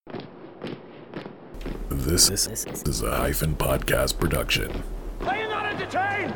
This is a Hyphen Podcast production. Are you not entertained?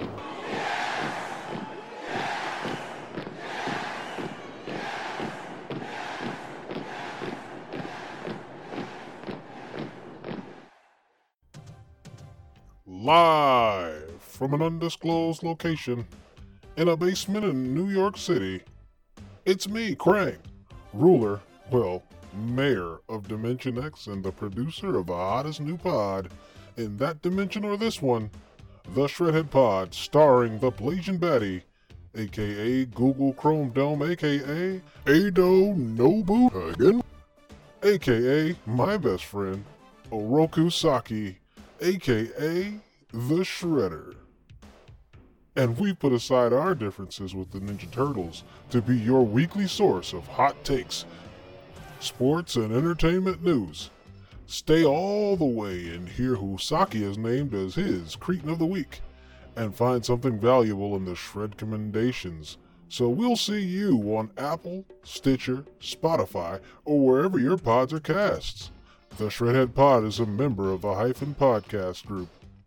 Live from an undisclosed location in a basement in New York City, it's me, Krang, ruler, mayor of Dimension X and the producer of the hottest new pod in that dimension or this one, the Shredhead Pod, starring the Blasian Baddie, aka Google Chrome Dome, aka Ado Nobu again, aka my best friend, Oroku Saki, aka the Shredder. And we put aside our differences with the Ninja Turtles to be your weekly source of hot takes, sports, and entertainment news. Stay all the way and hear who Saki has named as his Cretin of the Week, and find something valuable in the Shred Commendations. So we'll see you on Apple, Stitcher, Spotify, or wherever your pods are casts. The Shredhead Pod is a member of the Hyphen Podcast Group.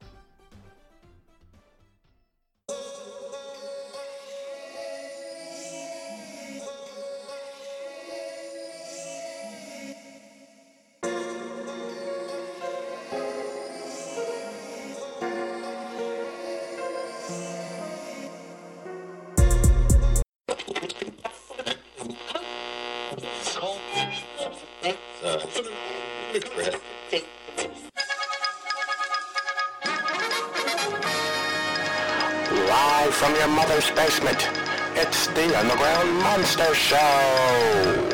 Live from your mother's basement, it's the Underground Monster Show!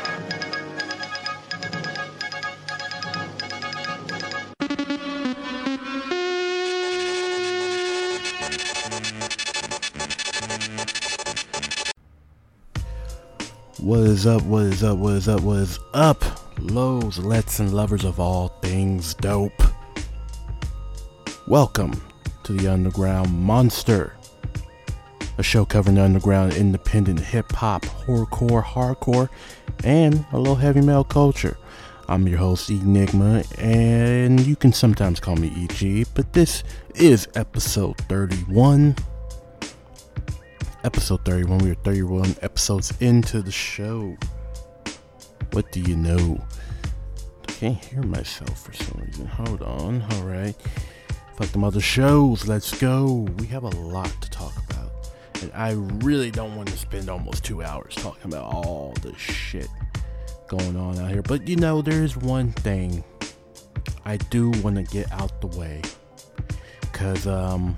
What is up, what is up, what is up, what is up? Lows, lets, and lovers of all things dope. Welcome to the Underground Monster, a show covering the underground independent hip-hop, horrorcore, hardcore, and a little heavy metal culture. I'm your host, Enigma, and you can sometimes call me EG, but this is episode 31. Episode 31, we are 31 episodes into the show. What do you know? I can't hear myself for some reason. Hold on, alright. Fuck them other shows, let's go. We have a lot to talk about. And I really don't want to spend almost 2 hours talking about all the shit going on out here. But you know, there is one thing I do want to get out the way. Cause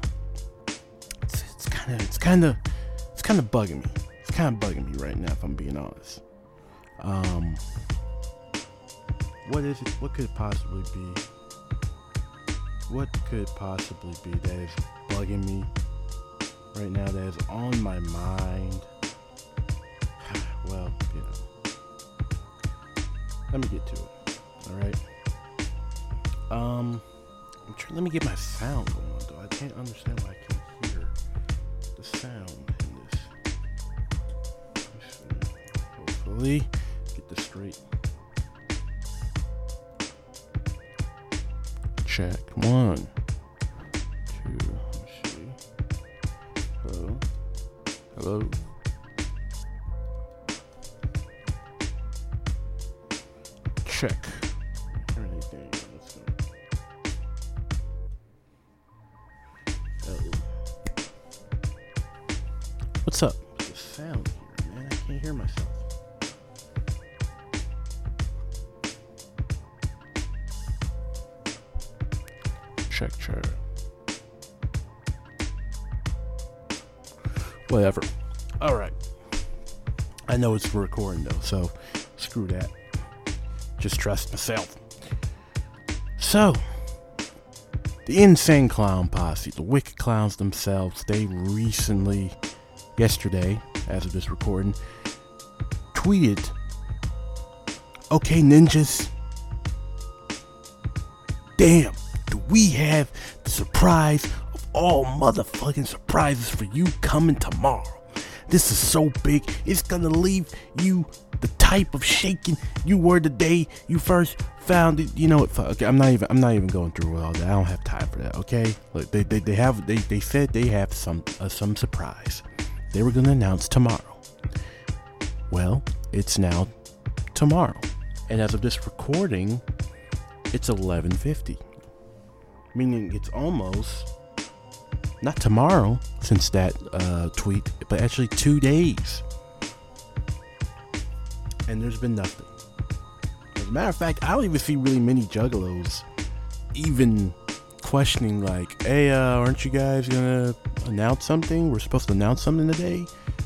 it's kind of bugging me. It's kind of bugging me right now, if I'm being honest. What is it? What could it possibly be? What could it possibly be that is bugging me right now, that is on my mind? Well, you know. Let me get to it. Alright? Let me get my sound going on, though. I can't understand why I can't hear the sound in this. Hopefully, get this straight. Check. 1, 2. Let's see. Hello. Hello. Check. Anything. Let's go. What's up? What's the sound here, man? I can't hear myself. Check. Whatever. Alright. I know it's recording though, so screw that. Just trust myself. So, the Insane Clown Posse, the Wicked Clowns themselves, they recently, yesterday, as of this recording, tweeted, "Okay, ninjas, damn, do we have the surprise of all motherfucking surprises for you coming tomorrow. This is so big, it's gonna leave you the type of shaking you were the day you first found it. You know what? Okay, I'm not even going through all that. I don't have time for that. Okay, look, they said they have some surprise. They were gonna announce tomorrow. Well, it's now tomorrow, and as of this recording, it's 11:50, meaning it's almost not tomorrow since that tweet, but actually 2 days. And there's been nothing. As a matter of fact, I don't even see really many juggalos even questioning like, hey, aren't you guys gonna announce something? We're supposed to announce something today.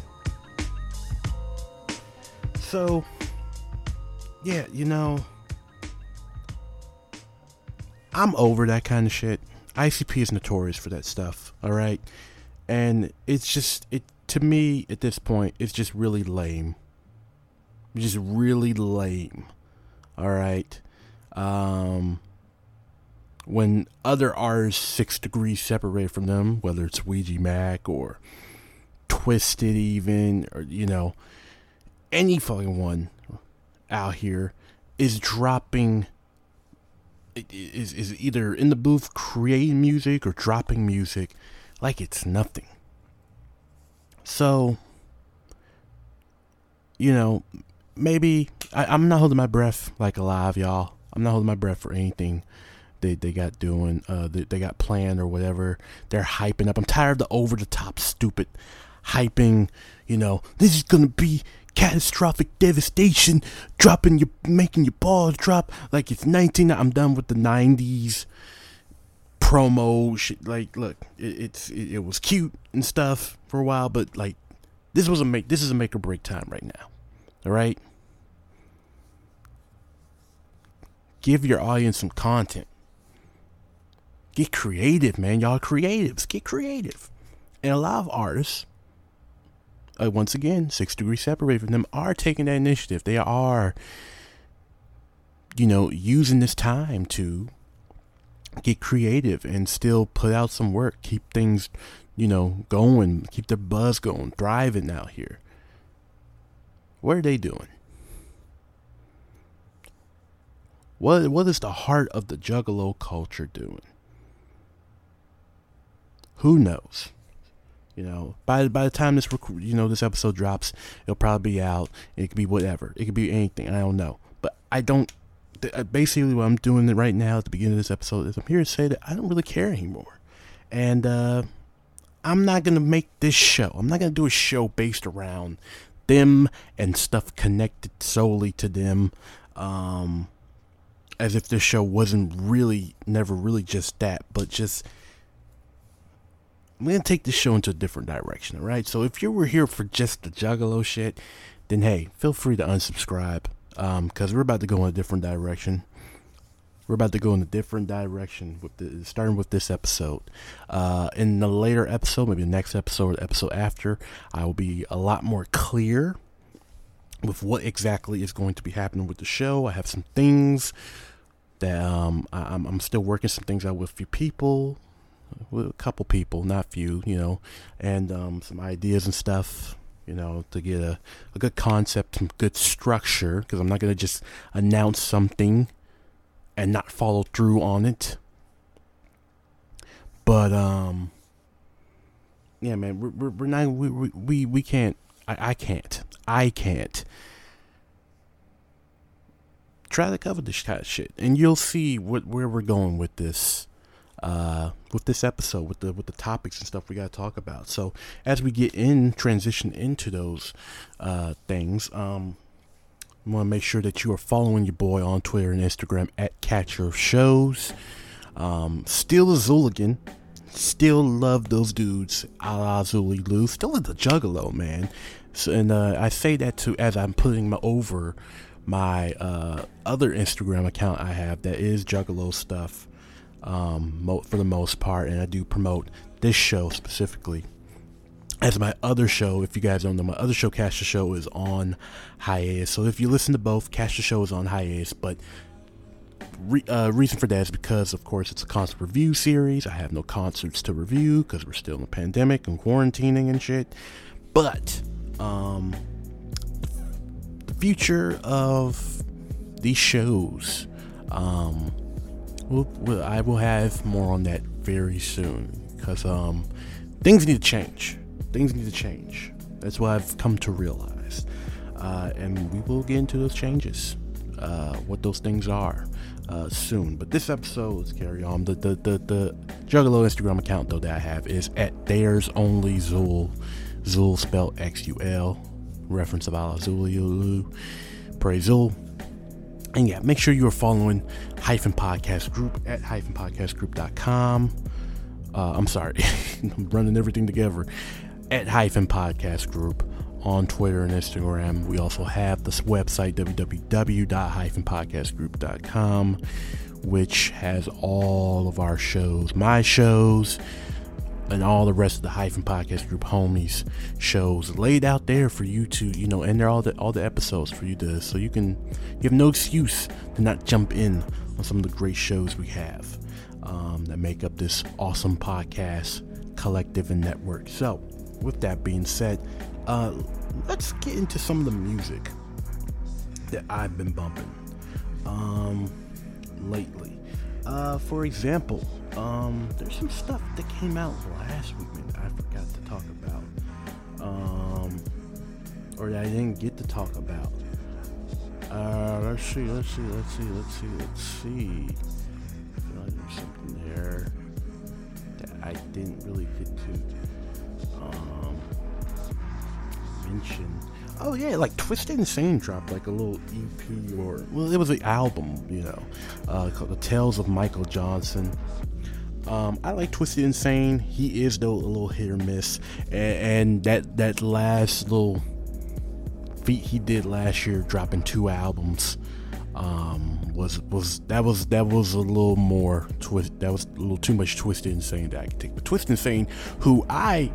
So, yeah, you know, I'm over that kind of shit. ICP is notorious for that stuff, alright? And it's just, to me, at this point, it's just really lame. Just really lame. Alright? When other artists 6 degrees separated from them, whether it's Ouija Mac or Twisted even, or, you know, any fucking one out here is dropping, is either in the booth creating music or dropping music like it's nothing. So, you know, maybe I'm not holding my breath like alive, y'all. I'm not holding my breath for anything they got doing, they got planned or whatever. They're hyping up. I'm tired of the over the top stupid hyping. You know, this is gonna be catastrophic devastation, making your balls drop like it's 19. I'm done with the 90s promo shit. Like, look, it was cute and stuff for a while, but like, this is a make or break time right now. All right, give your audience some content. Get creative, man. Y'all creatives, get creative. And a lot of artists, once again, 6 degrees separated from them, are taking that initiative. They are, you know, using this time to get creative and still put out some work, keep things, you know, going, keep their buzz going, thriving out here. What are they doing? What is the heart of the juggalo culture doing? Who knows? You know, by the time this episode drops, it'll probably be out. It could be whatever. It could be anything. I don't know. But I don't. Basically, what I'm doing right now at the beginning of this episode is I'm here to say that I don't really care anymore, and I'm not gonna make this show. I'm not gonna do a show based around them and stuff connected solely to them, as if this show wasn't really, never really just that, but just. I'm going to take this show into a different direction, alright? So if you were here for just the juggalo shit, then hey, feel free to unsubscribe, because we're about to go in a different direction. We're about to go in a different direction, starting with this episode. In the later episode, maybe the next episode or the episode after, I will be a lot more clear with what exactly is going to be happening with the show. I have some things that I'm still working some things out with a few people. With a couple people, not few, you know, and some ideas and stuff, you know, to get a good concept, some good structure, because I'm not going to just announce something and not follow through on it. But yeah, man, we're not, we can't, I can't try to cover this kind of shit, and you'll see where we're going with this episode, with the topics and stuff we got to talk about. So as we transition into those things, I want to make sure that you are following your boy on Twitter and Instagram at Catcher Shows. Still a Zooligan, still love those dudes, a la Zuli Lou, still at the Juggalo, man. So, and I say that too as I'm putting over my other Instagram account I have that is Juggalo stuff. For the most part, and I do promote this show specifically as my other show. If you guys don't know, my other show, Catch the Show, is on hiatus. So if you listen to both, Catch the Show is on hiatus, but reason for that is because, of course, it's a concert review series. I have no concerts to review because we're still in a pandemic and quarantining and shit. But the future of these shows. I will have more on that very soon, because things need to change. That's what I've come to realize, and we will get into those changes, what those things are, soon. But this episode, let's carry on. The Juggalo Instagram account though that I have is at There's Only Zul. Zul spelled Xul, reference about Zulu. Praise Zul. And yeah, make sure you are following Hyphen Podcast Group at hyphenpodcastgroup.com. I'm sorry, I'm running everything together. At Hyphen Podcast Group on Twitter and Instagram. We also have this website, www.hyphenpodcastgroup.com, which has all of our shows, my shows, and all the rest of the Hyphen Podcast Group homies shows laid out there for you to, and they're all the episodes for you to, so you have no excuse to not jump in on some of the great shows we have that make up this awesome podcast collective and network. So with that being said, let's get into some of the music that I've been bumping lately. For example, there's some stuff that came out last week that I forgot to talk about, or that I didn't get to talk about. Let's see. I feel like there's something there that I didn't really get to mention. Oh yeah, like Twisted Insane dropped like a little EP, it was an album, called The Tales of Michael Johnson. I like Twisted Insane. He is though a little hit or miss, and that last little feat he did last year, dropping 2 albums, was a little more twist. That was a little too much Twisted Insane that I could take. But Twisted Insane, who I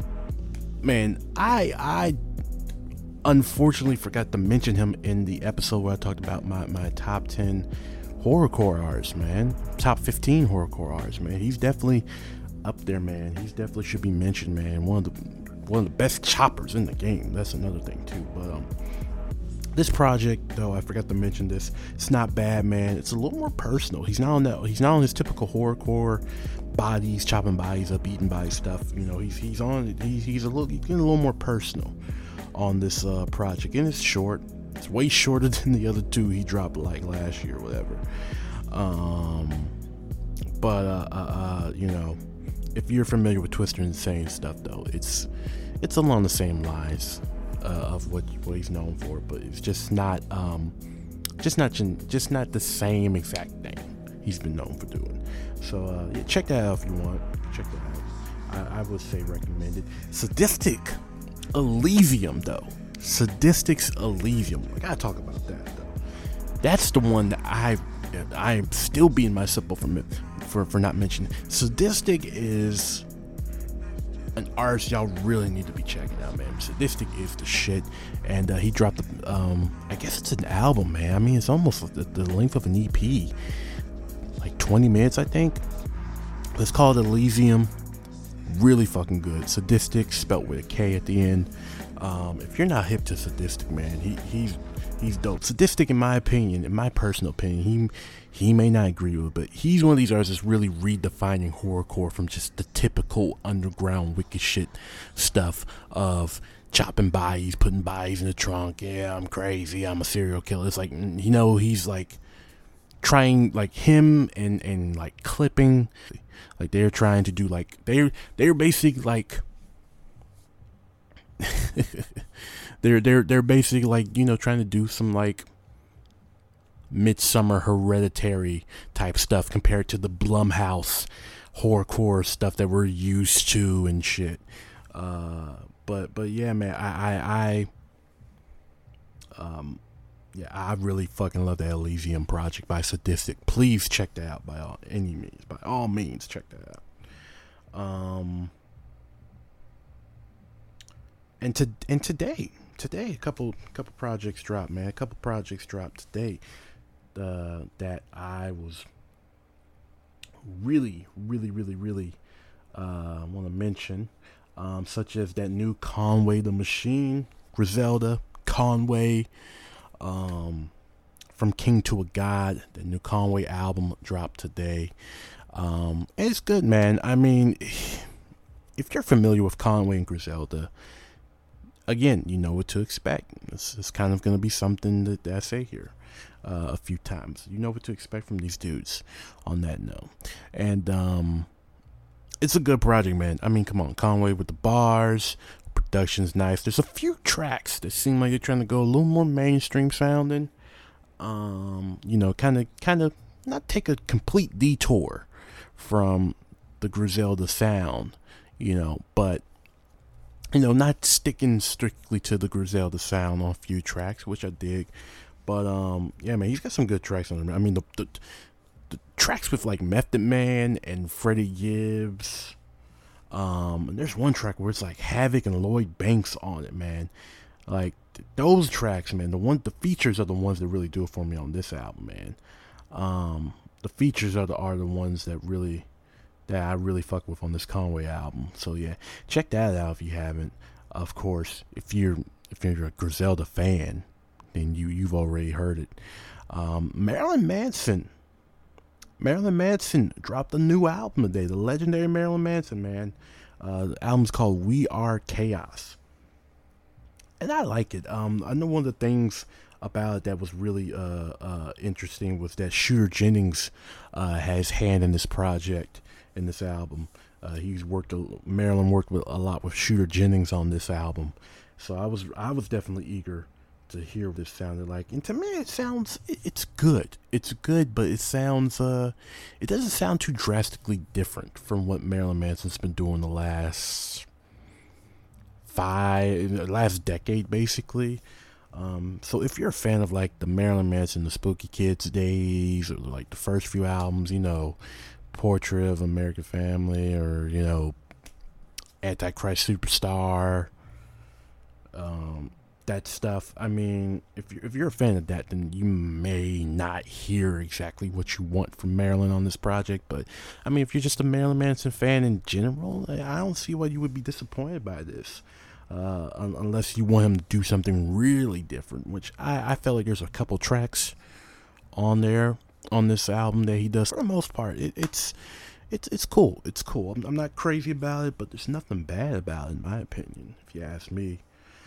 unfortunately forgot to mention him in the episode where I talked about my top 10 horrorcore artists, man. Top 15 horrorcore artists, man. He's definitely up there, man. He's definitely should be mentioned, man. One of the best choppers in the game. That's another thing too. But this project, though, I forgot to mention this. It's not bad, man. It's a little more personal. He's not on his typical horrorcore bodies, chopping bodies up, eating body stuff. He's getting a little more personal on this project, and it's short. It's way shorter than the other 2 he dropped like last year or whatever. If you're familiar with Twisted Insane stuff, though, it's along the same lines of what he's known for, but it's just not the same exact thing he's been known for doing. So yeah, check that out if you want. Check that out. I would say recommended. Sadistic Elysium, though. Sadistic's Elysium. I gotta talk about that, though. That's the one that I'm still beating myself up for not mentioning. Sadistic is an artist y'all really need to be checking out, man. Sadistic is the shit, and he dropped I guess it's an album, man. I mean, it's almost the length of an EP, like 20 minutes, I think. It's called Elysium. Really fucking good. Sadistic, spelt with a K at the end. If you're not hip to Sadistic, man, he's dope. Sadistic, in my opinion, in my personal opinion, he may not agree with it, but he's one of these artists that's really redefining horrorcore from just the typical underground wicked shit stuff of chopping bodies, putting bodies in the trunk. Yeah, I'm crazy. I'm a serial killer. It's like, he's like trying, like him and like clipping. Like they're trying to do like they're basically like they're basically like trying to do some like Midsummer Hereditary type stuff compared to the Blumhouse horrorcore stuff that we're used to and shit. But yeah, man, I really fucking love the Elysium project by Sadistic. Please check that out by all means, check that out. And today a couple projects dropped, man. A couple projects dropped today that I was really want to mention, such as that new Conway the Machine, Griselda, Conway. From King to a God. The new Conway album dropped today. It's good, man. I mean, if you're familiar with Conway and Griselda, again, you know what to expect. It's kind of going to be something that I say here a few times. You know what to expect from these dudes on that note. And it's a good project, man. I mean, come on. Conway with the bars. Production's nice. There's a few tracks that seem like they're trying to go a little more mainstream sounding. You know, kind of not take a complete detour from the Griselda sound, you know, but, you know, not sticking strictly to the Griselda sound on a few tracks, which I dig. But, yeah, man, he's got some good tracks on him. I mean, the tracks with, like, Method Man and Freddie Gibbs. And there's one track where it's, like, Havoc and Lloyd Banks on it, man. Like, those tracks, man, the features are the ones that really do it for me on this album, man. The features are the ones that I really fuck with on this Conway album. So yeah, check that out if you haven't. Of course, if you're a Griselda fan, then you've already heard it. Marilyn Manson dropped a new album today. The legendary Marilyn Manson, man. The album's called We Are Chaos. And I like it. I know one of the things about it that was really interesting was that Shooter Jennings has hand in this project, in this album. Marilyn worked a lot with Shooter Jennings on this album. So I was definitely eager to hear what this sounded like. And to me, it's good. It's good, but it doesn't sound too drastically different from what Marilyn Manson's been doing the last decade, basically. So if you're a fan of like the Marilyn Manson, the Spooky Kids days, or like the first few albums, you know, Portrait of American Family, or, you know, Antichrist Superstar, that stuff. I mean, if you're a fan of that, then you may not hear exactly what you want from Marilyn on this project. But I mean, if you're just a Marilyn Manson fan in general, I don't see why you would be disappointed by this. Unless you want him to do something really different, which I felt like there's a couple tracks on this album that he does. For the most part, it's cool. It's cool. I'm not crazy about it, but there's nothing bad about it, in my opinion, if you ask me.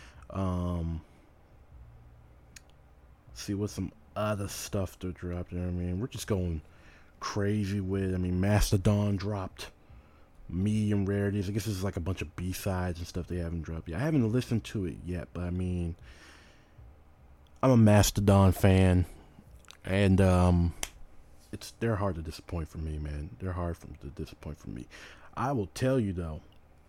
See what some other stuff to drop there. I mean, we're just going crazy with it. I mean, Mastodon dropped Medium Rarities. I guess this is like a bunch of B-sides and stuff they haven't dropped yet. I haven't listened to it yet, but I mean, I'm a Mastodon fan, and they're hard to disappoint for me, man. They're hard to disappoint for me. I will tell you though,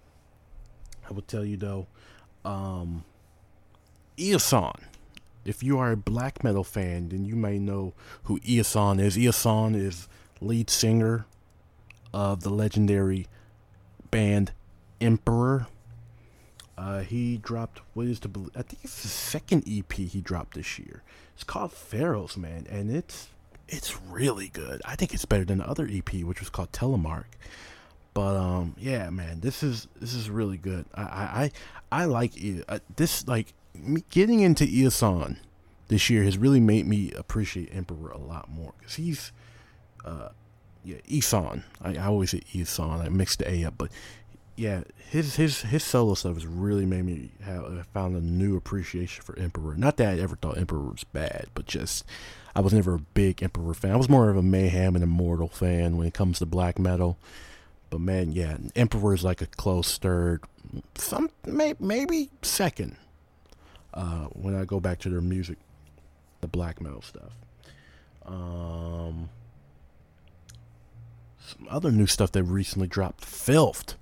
Eoson. If you are a black metal fan, then you may know who Eoson is. Eoson is lead singer of the legendary band Emperor. He dropped I think it's the second EP he dropped this year. It's called Pharaohs, man, and it's really good. I think it's better than the other EP, which was called Telemark. But yeah, man, this is really good. I like this. Like, me getting into Eoson this year has really made me appreciate Emperor a lot more, because he's Eoson. I always say Eoson. I mixed the A up, but yeah, his solo stuff has really made me found a new appreciation for Emperor. Not that I ever thought Emperor was bad, but just I was never a big Emperor fan. I was more of a Mayhem and Immortal fan when it comes to black metal. But man, yeah, Emperor is like a close third, maybe second. When I go back to their music, the black metal stuff. Some other new stuff that recently dropped. Filth.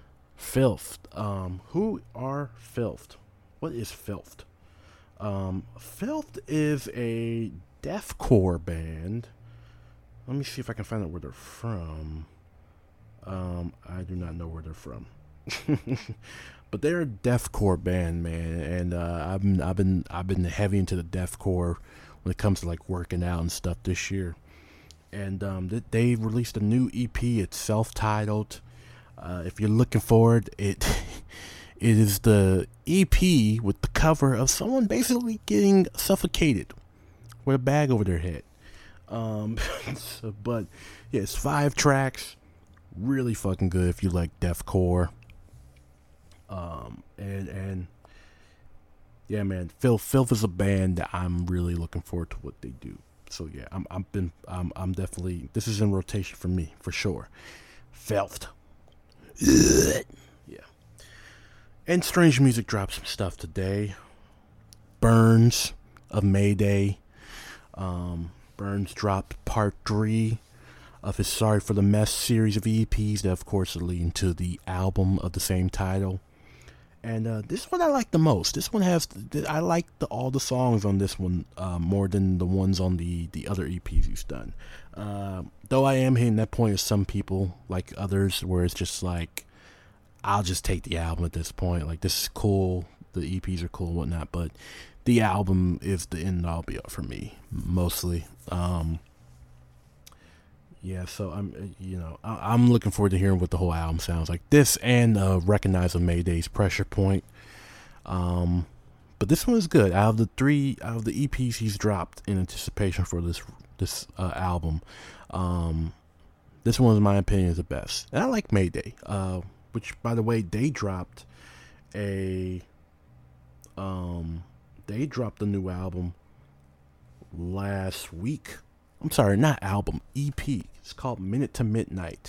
Who are Filth? What is Filth? Filth is a deathcore band. Let me see if I can find out where they're from. I do not know where they're from. But they're a deathcore band, man, and I've been heavy into the deathcore when it comes to like working out and stuff this year. And they released a new EP. It's self-titled. If you're looking for it, It is the EP with the cover of someone basically getting suffocated with a bag over their head. But yeah, it's 5 tracks. Really fucking good if you like deathcore. And yeah, man, Filth is a band that I'm really looking forward to what they do. So yeah, I'm definitely, this is in rotation for me for sure. Filth. Yeah. And Strange Music dropped some stuff today. Burns of Mayday. Burns dropped part 3 of his Sorry for the Mess series of EPs that of course are leading to the album of the same title. And this one I like the most. This one has, I like all the songs on this one more than the ones on the other EPs he's done. Though I am hitting that point of some people, like others, where it's just like, I'll just take the album at this point. Like, this is cool, the EPs are cool and whatnot, but the album is the end all be all for me, mostly. Yeah, so I'm looking forward to hearing what the whole album sounds like. This and Recognize of Mayday's Pressure Point. But this one is good. Out of the EPs he's dropped in anticipation for this album, this one, in my opinion, is the best. And I like Mayday, which, by the way, they dropped a new album last week. I'm sorry, not album, EP. It's called Minute to Midnight.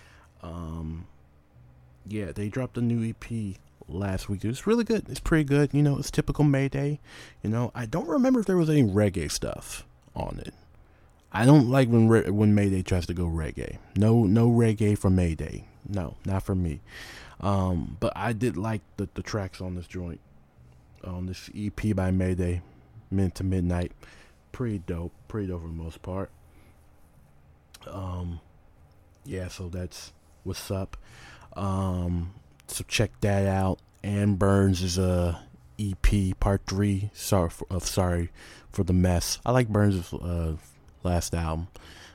Yeah, they dropped a new EP last week. It's really good. It's pretty good. You know, it's typical Mayday. You know, I don't remember if there was any reggae stuff on it. I don't like when Mayday tries to go reggae. No reggae for Mayday. No, not for me. But I did like the tracks on this joint. On this EP by Mayday, Minute to Midnight. Pretty dope for the most part. Yeah, so that's what's up. So check that out. And Burns is a EP part 3. Sorry for the Mess. I like Burns' last album.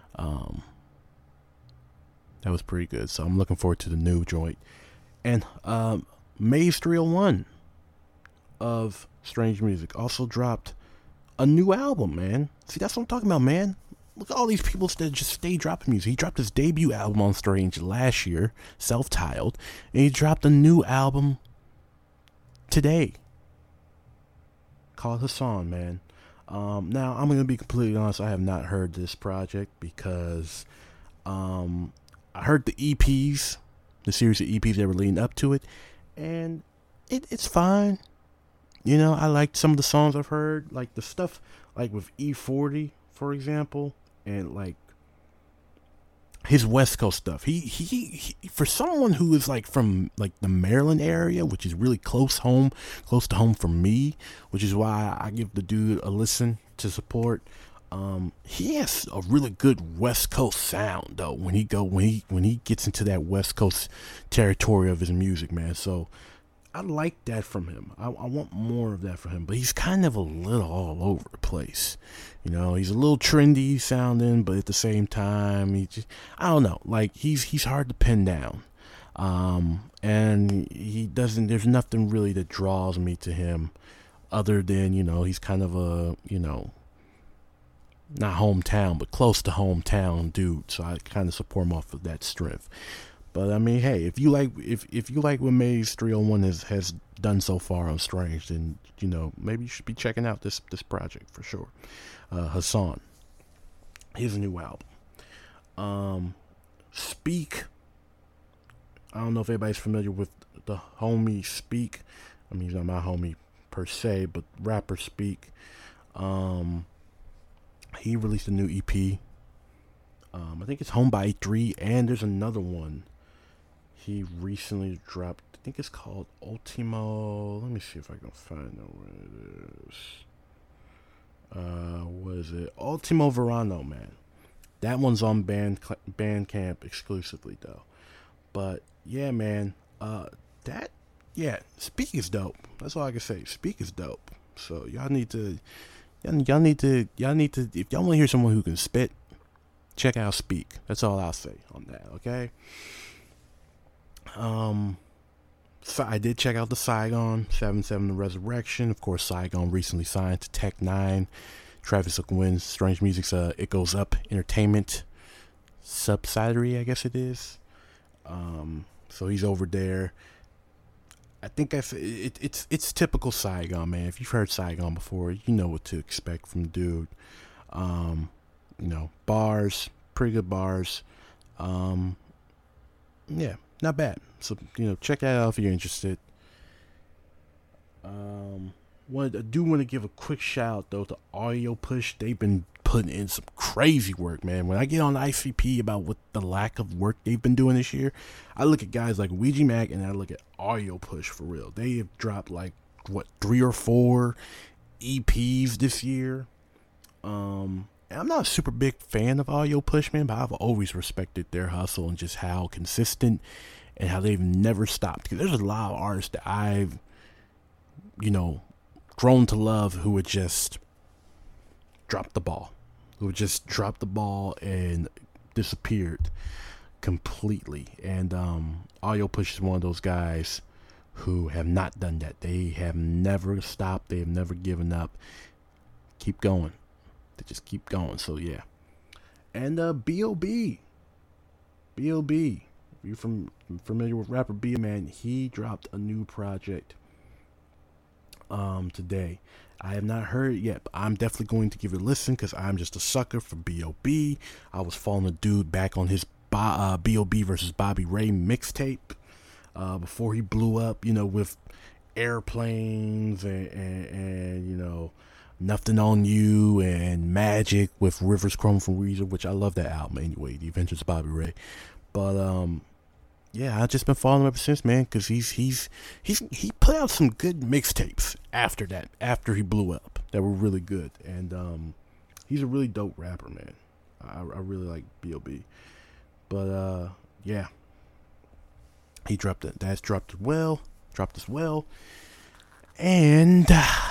That was pretty good. So I'm looking forward to the new joint. And Maze 301 of Strange Music also dropped a new album, man. See, that's what I'm talking about, man. Look at all these people that just stay dropping music. He dropped his debut album on Strange last year, self-titled, and he dropped a new album today called Hassan, man. Now, I'm going to be completely honest. I have not heard this project because I heard the EPs, the series of EPs that were leading up to it, and it's fine. You know, I liked some of the songs I've heard, like the stuff like with E40, for example, and like his West Coast stuff. He for someone who is like from like the Maryland area, which is really close to home for me, which is why I give the dude a listen to support. He has a really good West Coast sound though when he gets into that West Coast territory of his music, man. So I like that from him. I want more of that from him. But he's kind of a little all over the place. You know, he's a little trendy sounding, but at the same time, I don't know. Like, he's hard to pin down. And there's nothing really that draws me to him other than, you know, he's kind of a, you know, not hometown, but close to hometown dude. So I kind of support him off of that strength. But I mean, hey, if you like what Maze 301 has done so far on Strange, then you know maybe you should be checking out this project for sure. Hassan, his new album. Speak. I don't know if everybody's familiar with the homie Speak. I mean, he's not my homie per se, but rapper Speak. He released a new EP. I think it's Home by 3, and there's another one he recently dropped. I think it's called Ultimo. Let me see if I can find out where it is. What is it? Ultimo Verano, man. That one's on Bandcamp exclusively though. But yeah, man. Speak is dope. That's all I can say. Speak is dope. So y'all need to if y'all want to hear someone who can spit, check out Speak. That's all I'll say on that, okay? So I did check out the Saigon 7-7 The Resurrection. Of course, Saigon recently signed to Tech Nine. Travis Oakwood's Strange Music's It Goes Up Entertainment subsidiary, I guess it is. So he's over there. I think it's typical Saigon, man. If you've heard Saigon before, you know what to expect from the dude. Bars, pretty good bars. Yeah, not bad. So, check that out if you're interested. I do want to give a quick shout out, though, to Audio Push. They've been putting in some crazy work, man. When I get on ICP about what the lack of work they've been doing this year, I look at guys like Ouija Mac and I look at Audio Push for real. They have dropped 3 or 4 EPs this year. I'm not a super big fan of Audio Push, man, but I've always respected their hustle and just how consistent and how they've never stopped. Because there's a lot of artists that I've, grown to love who would just drop the ball. And disappeared completely. And Audio Push is one of those guys who have not done that. They have never stopped. They have never given up. Keep going. They just keep going. So yeah. And B.O.B. If you're familiar with rapper B, man, he dropped a new project today. I have not heard it yet, but I'm definitely going to give it a listen because I'm just a sucker for B.O.B. I was following the dude back on his B.O.B. versus Bobby Ray mixtape before he blew up, with Airplanes and Nothing on You and Magic with Rivers Chrome from Weezer, which I love that album anyway, The Adventures of Bobby Ray. But yeah, I've just been following him ever since, man, because he put out some good mixtapes after that, after he blew up, that were really good. And he's a really dope rapper, man. I really like B.O.B. But yeah, he dropped it. That's dropped as well. And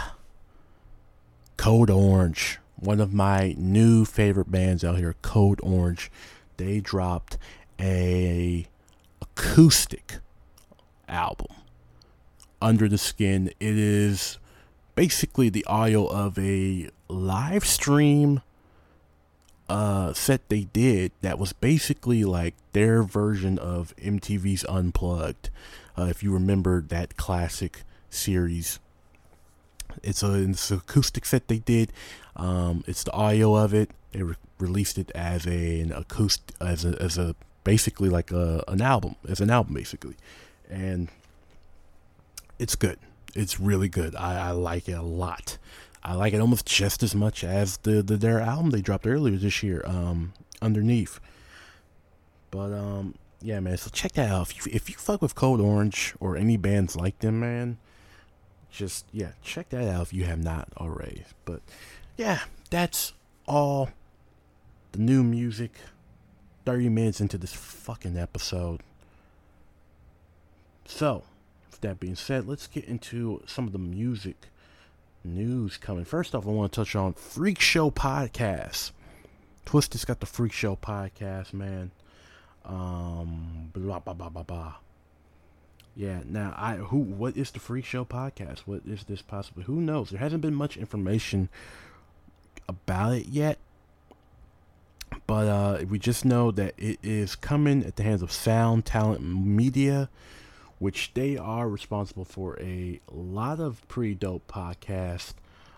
Code Orange, one of my new favorite bands out here, Code Orange, they dropped a acoustic album, Under the Skin. It is basically the audio of a live stream set they did that was basically like their version of MTV's Unplugged. If you remember that classic series, it's an acoustic set they did. It's the audio of it. They released it as an acoustic, as a basically like an album, basically, and it's good. It's really good. I like it a lot. I like it almost just as much as their album they dropped earlier this year, Underneath. But yeah, man. So check that out. If you fuck with Code Orange or any bands like them, man, just check that out if you have not already. But yeah, that's all the new music. 30 minutes into this fucking episode. So, with that being said, let's get into some of the music news coming. First off, I want to touch on Freak Show Podcast. Twisted's got the Freak Show Podcast, man. Blah blah blah blah blah. Yeah, now what is the Freak Show Podcast? What is this possibly? Who knows? There hasn't been much information about it yet. But we just know that it is coming at the hands of Sound Talent Media, which they are responsible for a lot of pretty dope podcasts.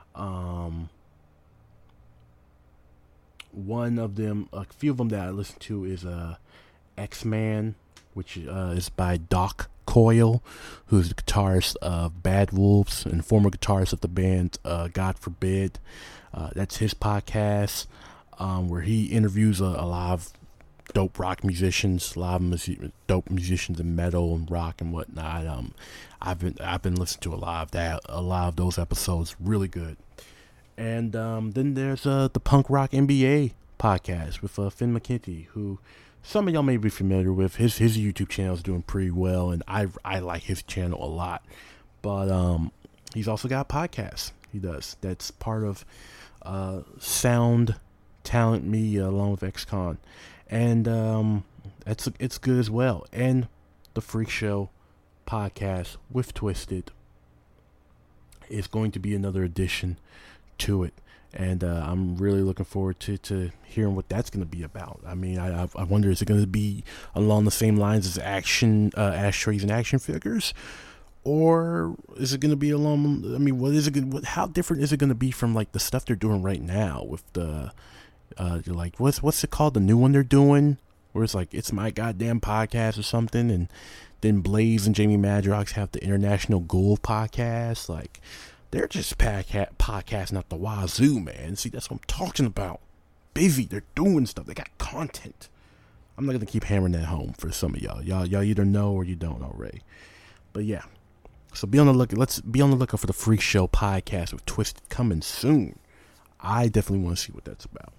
One of them, a few of them that I listen to is X-Man, which is by Doc Coyle, who's the guitarist of Bad Wolves and former guitarist of the band God Forbid. That's his podcast. Where he interviews a lot of dope rock musicians, dope musicians in metal and rock and whatnot. I've been listening to a lot of those episodes, really good. And then there's the Punk Rock NBA podcast with Finn McKenty, who some of y'all may be familiar with. His YouTube channel is doing pretty well, and I like his channel a lot. But he's also got podcasts he does that's part of Sound Talent Media along with XCon, and it's good as well. And the Freak Show podcast with Twisted is going to be another addition to it. And I'm really looking forward to hearing what that's going to be about. I mean, I wonder, is it going to be along the same lines as ashtrays and action figures? Or is it going to be along, I mean, how different is it going to be from like the stuff they're doing right now with the, like, what's it called? The new one they're doing where it's like, it's my goddamn podcast or something. And then Blaze and Jamie Madrox have the International Ghoul podcast. Like, they're just podcasting out the wazoo, man. See, that's what I'm talking about. Busy. They're doing stuff. They got content. I'm not going to keep hammering that home for some of y'all. Y'all either know or you don't already. But yeah. So be on the lookout. Let's be on the lookout for the Freak Show podcast with Twisted coming soon. I definitely want to see what that's about.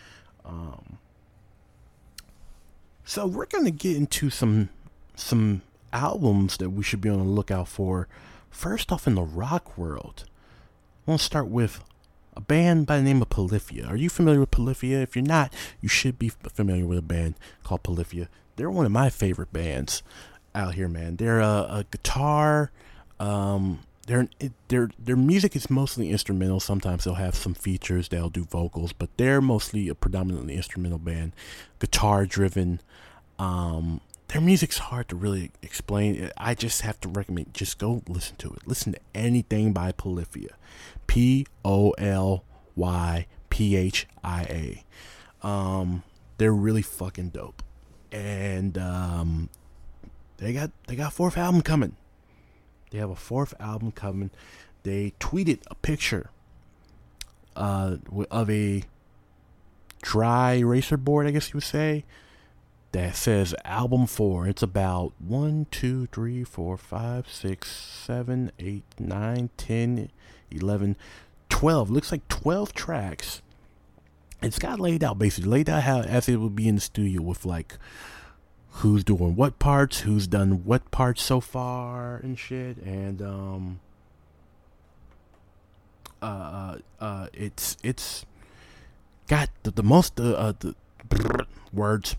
So we're going to get into some albums that we should be on the lookout for. First off, in the rock world, I want to start with a band by the name of Polyphia. Are you familiar with Polyphia? If you're not, you should be familiar with a band called Polyphia. They're one of my favorite bands out here, man. They're a guitar. Their music is mostly instrumental. Sometimes they'll have some features. They'll do vocals, but they're mostly a predominantly instrumental band, guitar driven. Their music's hard to really explain. I just have to recommend, just go listen to it. Listen to anything by Polyphia. Polyphia. They're really fucking dope. And they got a fourth album coming. They have a fourth album coming. They tweeted a picture of a dry eraser board, I guess you would say, that says album 4. It's about 1, 2, 3, 4, 5, 6, 7, 8, 9, 10, 11, 12. Looks like 12 tracks. It's got laid out, basically. Laid out how as it would be in the studio with like who's doing what parts, who's done what parts so far and shit. And it's got the most words.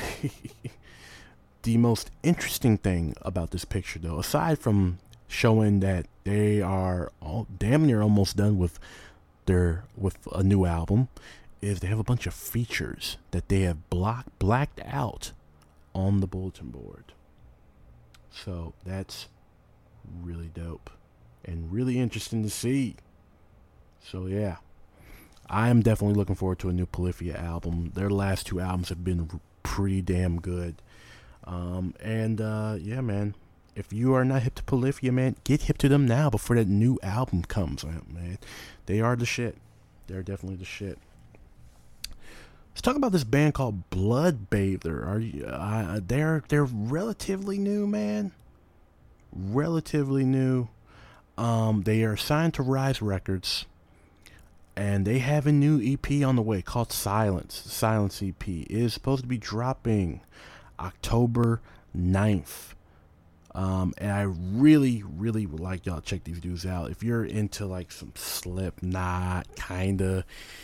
The most interesting thing about this picture, though, aside from showing that they are damn near almost done with a new album, is they have a bunch of features that they have blacked out on the bulletin board. So that's really dope and really interesting to see. So yeah, I am definitely looking forward to a new Polyphia album. Their last 2 albums have been pretty damn good. Yeah, man, if you are not hip to Polyphia, man, get hip to them now before that new album comes out, man. They are the shit. They're definitely the shit. Let's talk about this band called Bloodbather. They're relatively new, man. Relatively new. They are signed to Rise Records. And they have a new EP on the way called Silence. The Silence EP is supposed to be dropping October 9th. And I really, really would like y'all to check these dudes out. If you're into like some Slipknot, kinda.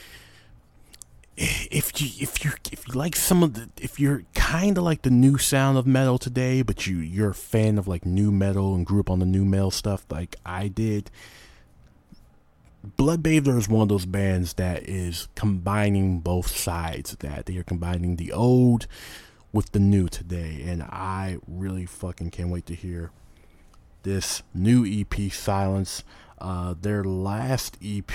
If you like some of the, if you're kinda like the new sound of metal today, but you're a fan of like new metal and grew up on the new metal stuff like I did, Bloodbather is one of those bands that is combining both sides of that. They are combining the old with the new today, and I really fucking can't wait to hear this new EP, Silence. Their last EP,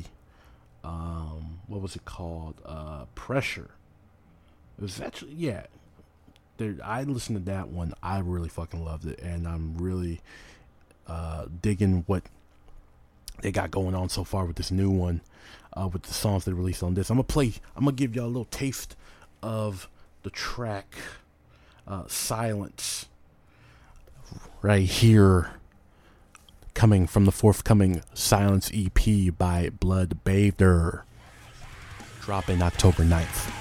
what was it called? Pressure. It was actually, yeah. I listened to that one. I really fucking loved it, and I'm really digging what they got going on so far with this new one, with the songs they released on this. I'm gonna give y'all a little taste of the track Silence right here, coming from the forthcoming Silence EP by Bloodbather, dropping October 9th.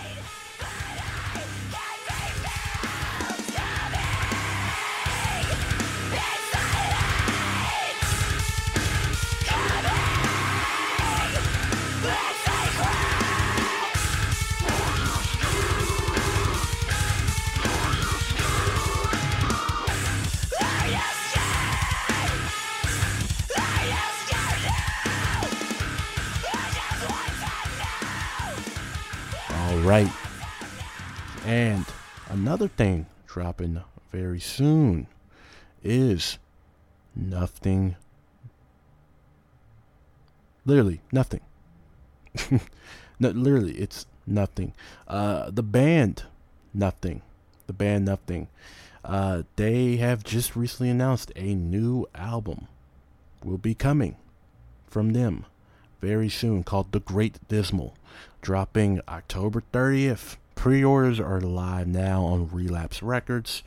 Yes, yes. right. And another thing dropping very soon is nothing. Literally nothing. No, literally, it's nothing. The band Nothing. They have just recently announced a new album will be coming from them very soon, called The Great Dismal, dropping October 30th. Pre-orders are live now on Relapse Records.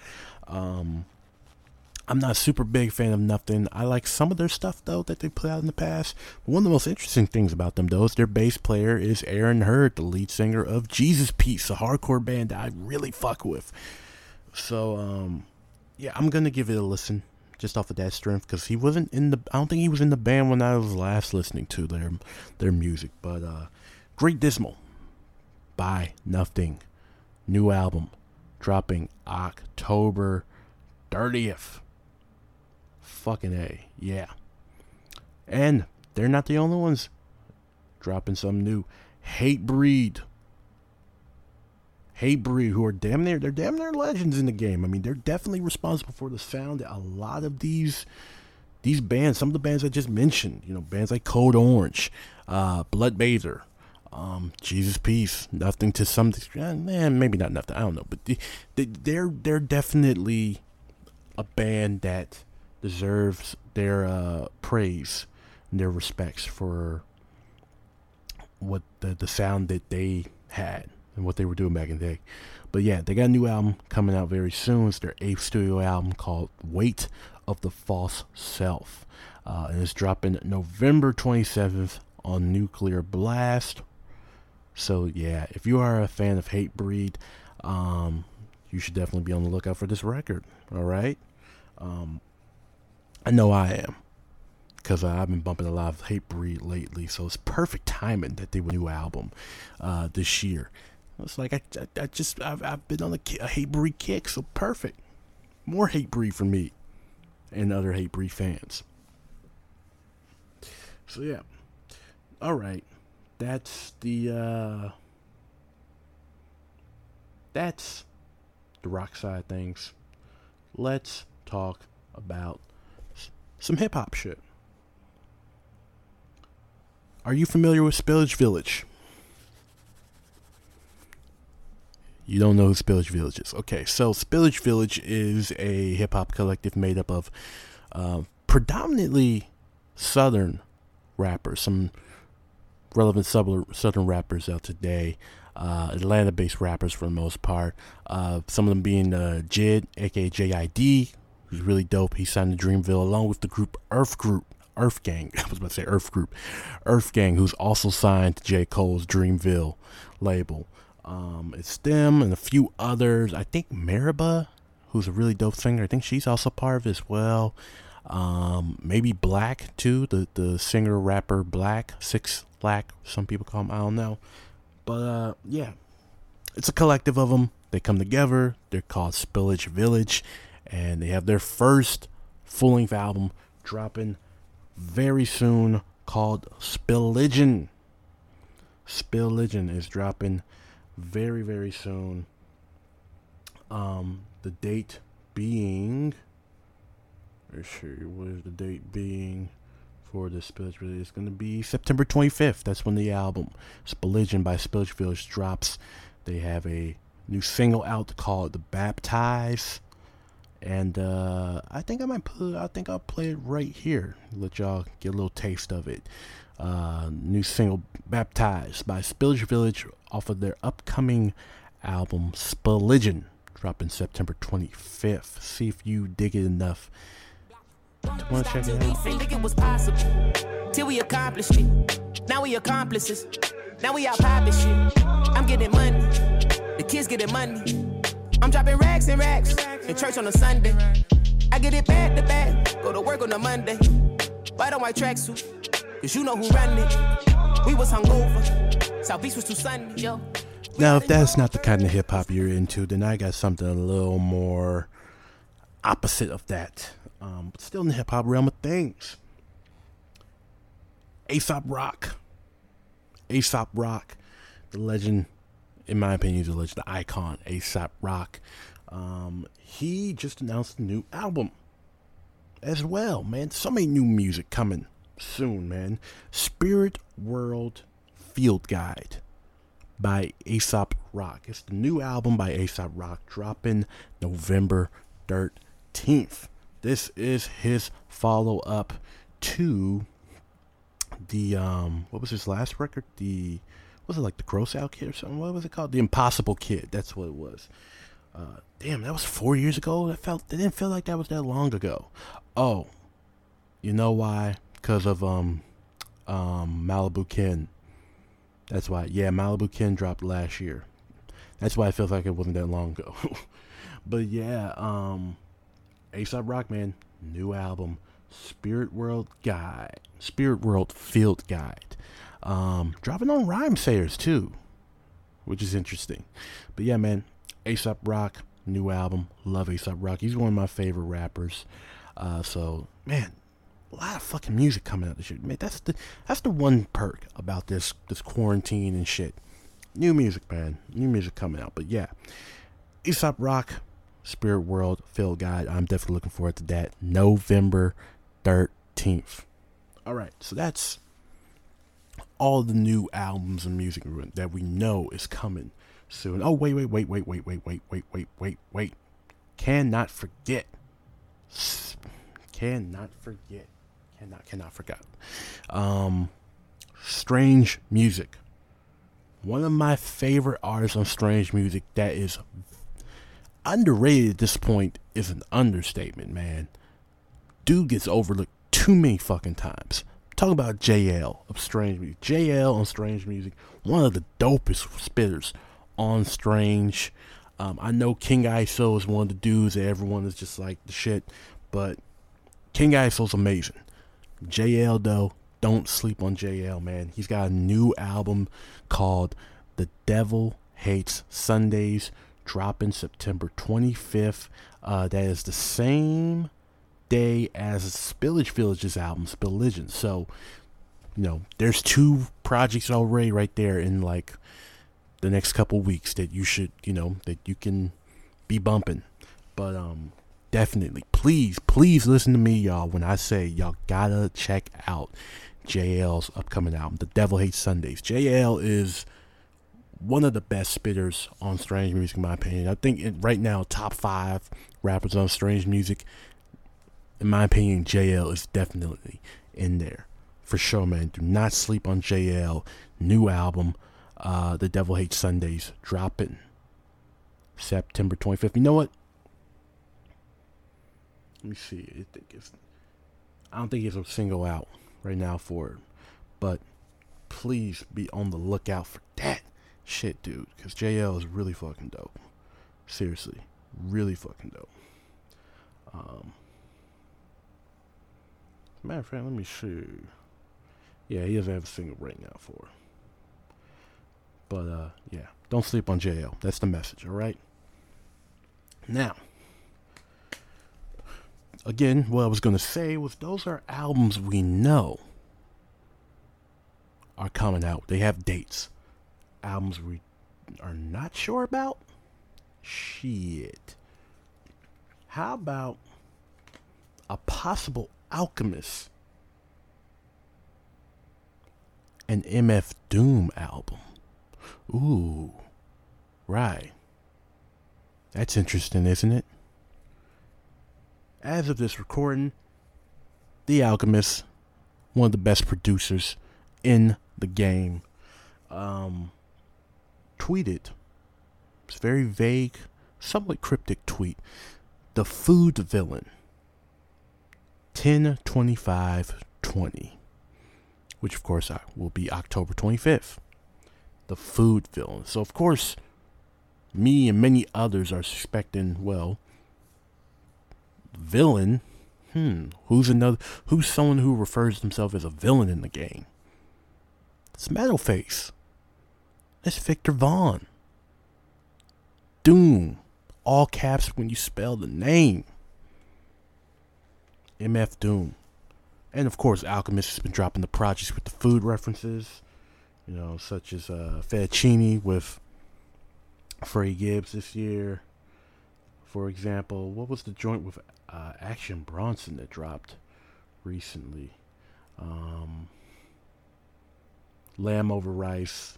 I'm not a super big fan of Nothing. I like some of their stuff, though, that they put out in the past. One of the most interesting things about them, though, is their bass player is Aaron Hurd, the lead singer of Jesus Piece, a hardcore band that I really fuck with. So, yeah, I'm going to give it a listen, just off of that strength, because he wasn't in the, I don't think he was in the band when I was last listening to their music. But, Great Dismal by Nothing. New album dropping October 30th. Fucking A, yeah. And they're not the only ones dropping something new. Hatebreed, who are they're damn near legends in the game. I mean, they're definitely responsible for the sound that a lot of these bands, some of the bands I just mentioned, you know, bands like Code Orange, Bloodbather, Jesus Piece, Nothing to some extent, maybe not Nothing, I don't know, but they're definitely a band that deserves their praise and their respects for what the sound that they had and what they were doing back in the day. But yeah, they got a new album coming out very soon. It's their 8th studio album called Weight of the False Self, and it's dropping November 27th on Nuclear Blast. So yeah, if you are a fan of Hatebreed, you should definitely be on the lookout for this record. All right. I know I am, because I've been bumping a lot of Hatebreed lately, so it's perfect timing that they have a new album this year. It's like I've been on a Hatebreed kick, so perfect. More Hatebreed for me and other Hatebreed fans. So yeah, all right, that's the rock side of things. Let's talk about some hip-hop shit. Are you familiar with Spillage Village? You don't know who Spillage Village is. Okay, so Spillage Village is a hip-hop collective made up of predominantly Southern rappers, some relevant Southern rappers out today, Atlanta-based rappers for the most part. Some of them being Jid, aka J.I.D., who's really dope. He signed to Dreamville along with the group Earth Gang. I was about to say Earth Gang, who's also signed to J. Cole's Dreamville label. It's them and a few others. I think Mariba, who's a really dope singer, I think she's also part of it as well. Maybe Black too, the singer rapper Black, 6 Black, some people call him, I don't know. But yeah, it's a collective of them. They come together. They're called Spillage Village, and they have their first full-length album dropping very soon called Spilligion. Spilligion is dropping very, very soon. The date being, let's see, what is the date being for the Spillage Village? It's going to be September 25th. That's when the album Spilligion by Spillage Village drops. They have a new single out called The Baptize. And I think I'll play it right here. Let y'all get a little taste of it. New single Baptized by Spillage Village off of their upcoming album Spilligion, dropping September 25th. See if you dig it enough to want to check it out. Think it was possible till we accomplished it. Now we accomplices. Now we out popping shit. I'm getting money. The kids getting money. I'm dropping racks and racks in church on a Sunday. I get it back to back. Go to work on a Monday. White on white tracksuit. Cause you know who run it. We was hungover. South Beach was too sunny, yo. Now, if that's not the kind of hip-hop you're into, then I got something a little more opposite of that. But still in the hip-hop realm of things. Aesop Rock. The legend in my opinion, he's a legend, the icon, A$AP Rock. He just announced a new album as well, man. So many new music coming soon, man. Spirit World Field Guide by A$AP Rock. It's the new album by A$AP Rock, dropping November 13th. This is his follow-up to the, what was his last record? Was it like the Gross Out Kid or something? What was it called? The Impossible Kid. That's what it was. Damn, that was 4 years ago. It didn't feel like that was that long ago. Oh, you know why? Because of Malibu Ken. That's why. Yeah, Malibu Ken dropped last year. That's why it feels like it wasn't that long ago. But yeah, A$AP Rock, man, new album, Spirit World Field Guide. Dropping on Rhymesayers too, which is interesting. But yeah, man, A$AP Rock, new album. Love A$AP Rock. He's one of my favorite rappers. So man, a lot of fucking music coming out this year. Man, that's the one perk about this quarantine and shit. New music, man. New music coming out. But yeah, A$AP Rock, Spirit World Field Guide. I'm definitely looking forward to that. November 13th. All right, so that's all the new albums and music that we know is coming soon. Oh, wait. Cannot forget. Strange Music. One of my favorite artists on Strange Music that is underrated at this point is an understatement, man. Dude gets overlooked too many fucking times. Talking about JL of Strange Music. JL on Strange Music, one of the dopest spitters on Strange. I know King ISO is one of the dudes that everyone is just like the shit, but King ISO's amazing. JL though, don't sleep on JL, man. He's got a new album called The Devil Hates Sundays, dropping September 25th. That is the same day as Spillage Village's album, Spilligion. So, you know, there's two projects already right there in like the next couple weeks that you should, you know, that you can be bumping. But definitely, please listen to me, y'all, when I say y'all gotta check out JL's upcoming album, The Devil Hates Sundays. JL is one of the best spitters on Strange Music, in my opinion. I think right now, top 5 rappers on Strange Music, in my opinion, JL is definitely in there. For sure, man. Do not sleep on JL. New album, The Devil Hates Sundays, dropping September 25th. You know what? Let me see. I don't think it's a single out right now for it. But please be on the lookout for that shit, dude. Because JL is really fucking dope. Seriously. Really fucking dope. Matter of fact, let me see. Yeah, he doesn't have a single right now for it. But, yeah. Don't sleep on JL. That's the message, alright? Now, again, what I was going to say was those are albums we know are coming out. They have dates. Albums we are not sure about? Shit. How about a possible Alchemist and MF Doom album? Ooh, right. That's interesting, isn't it? As of this recording, The Alchemist, one of the best producers in the game, tweeted, it's a very vague, somewhat cryptic tweet, the food villain, 10/25/20, which of course will be October 25th. The food villain. So of course, me and many others are suspecting, well, villain, who's someone who refers to himself as a villain in the game? It's Metalface. It's Victor Vaughn. Doom, all caps when you spell the name. MF Doom. And of course, Alchemist has been dropping the projects with the food references, you know, such as fettuccine with Freddie Gibbs this year. For example, what was the joint with Action Bronson that dropped recently? Lamb Over Rice.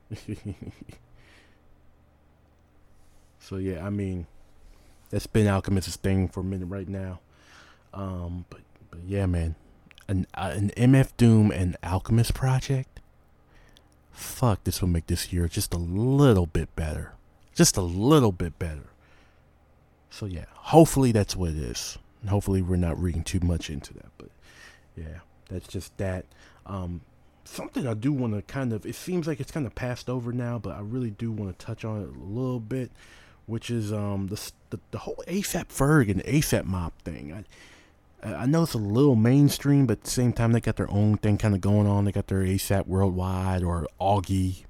So yeah, I mean, that's been Alchemist's thing for a minute right now. But yeah, man, an MF Doom and Alchemist project. Fuck, this will make this year just a little bit better. Just a little bit better. So yeah, hopefully that's what it is. And hopefully we're not reading too much into that. But yeah, that's just that. Something I do want to kind of, it seems like it's kind of passed over now, but I really do want to touch on it a little bit, which is the whole ASAP Ferg and ASAP Mob thing. I know it's a little mainstream, but at the same time they got their own thing kind of going on. They got their ASAP Worldwide or Augie,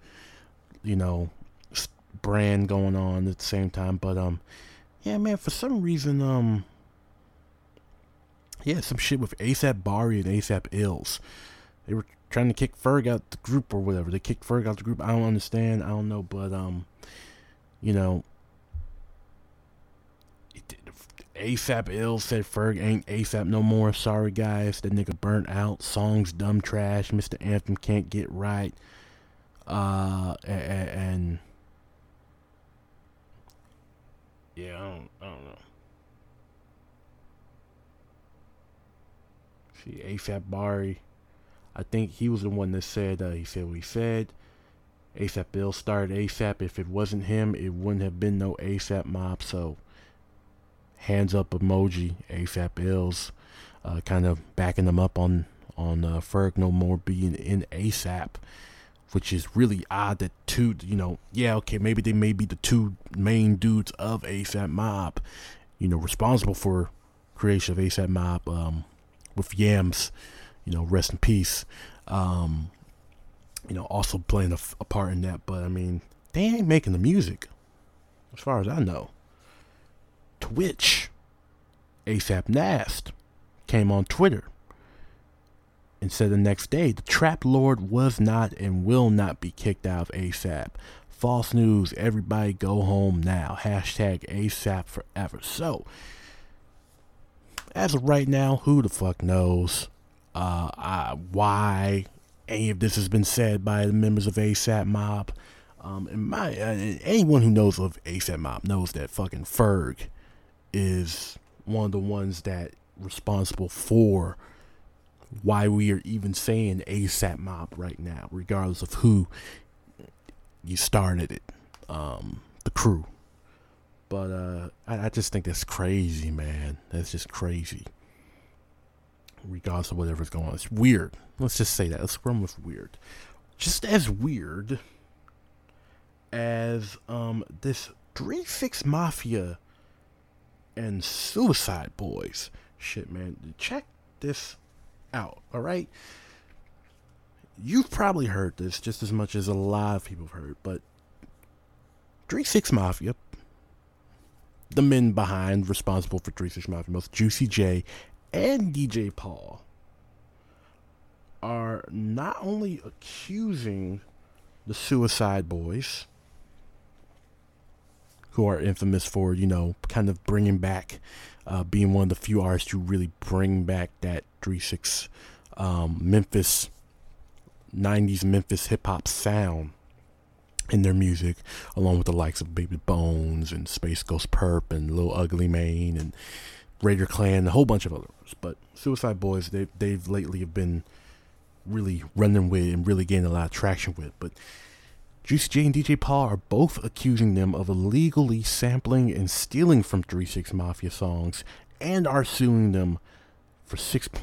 brand going on at the same time. But yeah, man, for some reason, some shit with ASAP Bari and ASAP Ills. They were trying to kick Ferg out the group or whatever. They kicked Ferg out the group. I don't understand. I don't know, but ASAP Ills said Ferg ain't ASAP no more. Sorry guys, that nigga burnt out. Songs dumb trash. Mr. Anthem can't get right. And yeah, I don't know. See, ASAP Bari, I think he was the one that said, he said what he said. ASAP Bill started ASAP. If it wasn't him, it wouldn't have been no ASAP Mob. So, hands up emoji, ASAP Ills, kind of backing them up on Ferg no more being in ASAP, which is really odd that two, maybe they may be the two main dudes of ASAP Mob, responsible for creation of ASAP Mob, with Yams, rest in peace, also playing a part in that. But I mean, they ain't making the music, as far as I know. Twitch, ASAP Nast came on Twitter and said the next day, the Trap Lord was not and will not be kicked out of ASAP. False news, everybody go home now. Hashtag ASAP forever. So, as of right now, who the fuck knows why any of this has been said by the members of ASAP Mob. Anyone who knows of ASAP Mob knows that fucking Ferg is one of the ones that responsible for why we are even saying ASAP Mob right now, regardless of who you started it, the crew. But I just think that's crazy, man. That's just crazy. Regardless of whatever's going on, it's weird. Let's just say that. Let's run with weird. Just as weird as this 3-6 Mafia and Suicide Boys shit, man. Check this out, all right? You've probably heard this just as much as a lot of people have heard, but 3-6 Mafia, the men behind, responsible for 3-6 Mafia, both Juicy J and DJ Paul, are not only accusing the Suicide Boys, who are infamous for, kind of bringing back, being one of the few artists who really bring back that 3-6 Memphis, 90s Memphis hip-hop sound in their music, along with the likes of Baby Bones and Space Ghost Perp and Lil Ugly Mane and Raider Clan, a whole bunch of others. But Suicide Boys, they've lately have been really running with and really gaining a lot of traction with. But Juicy J and DJ Paul are both accusing them of illegally sampling and stealing from 3-6 Mafia songs, and are suing them for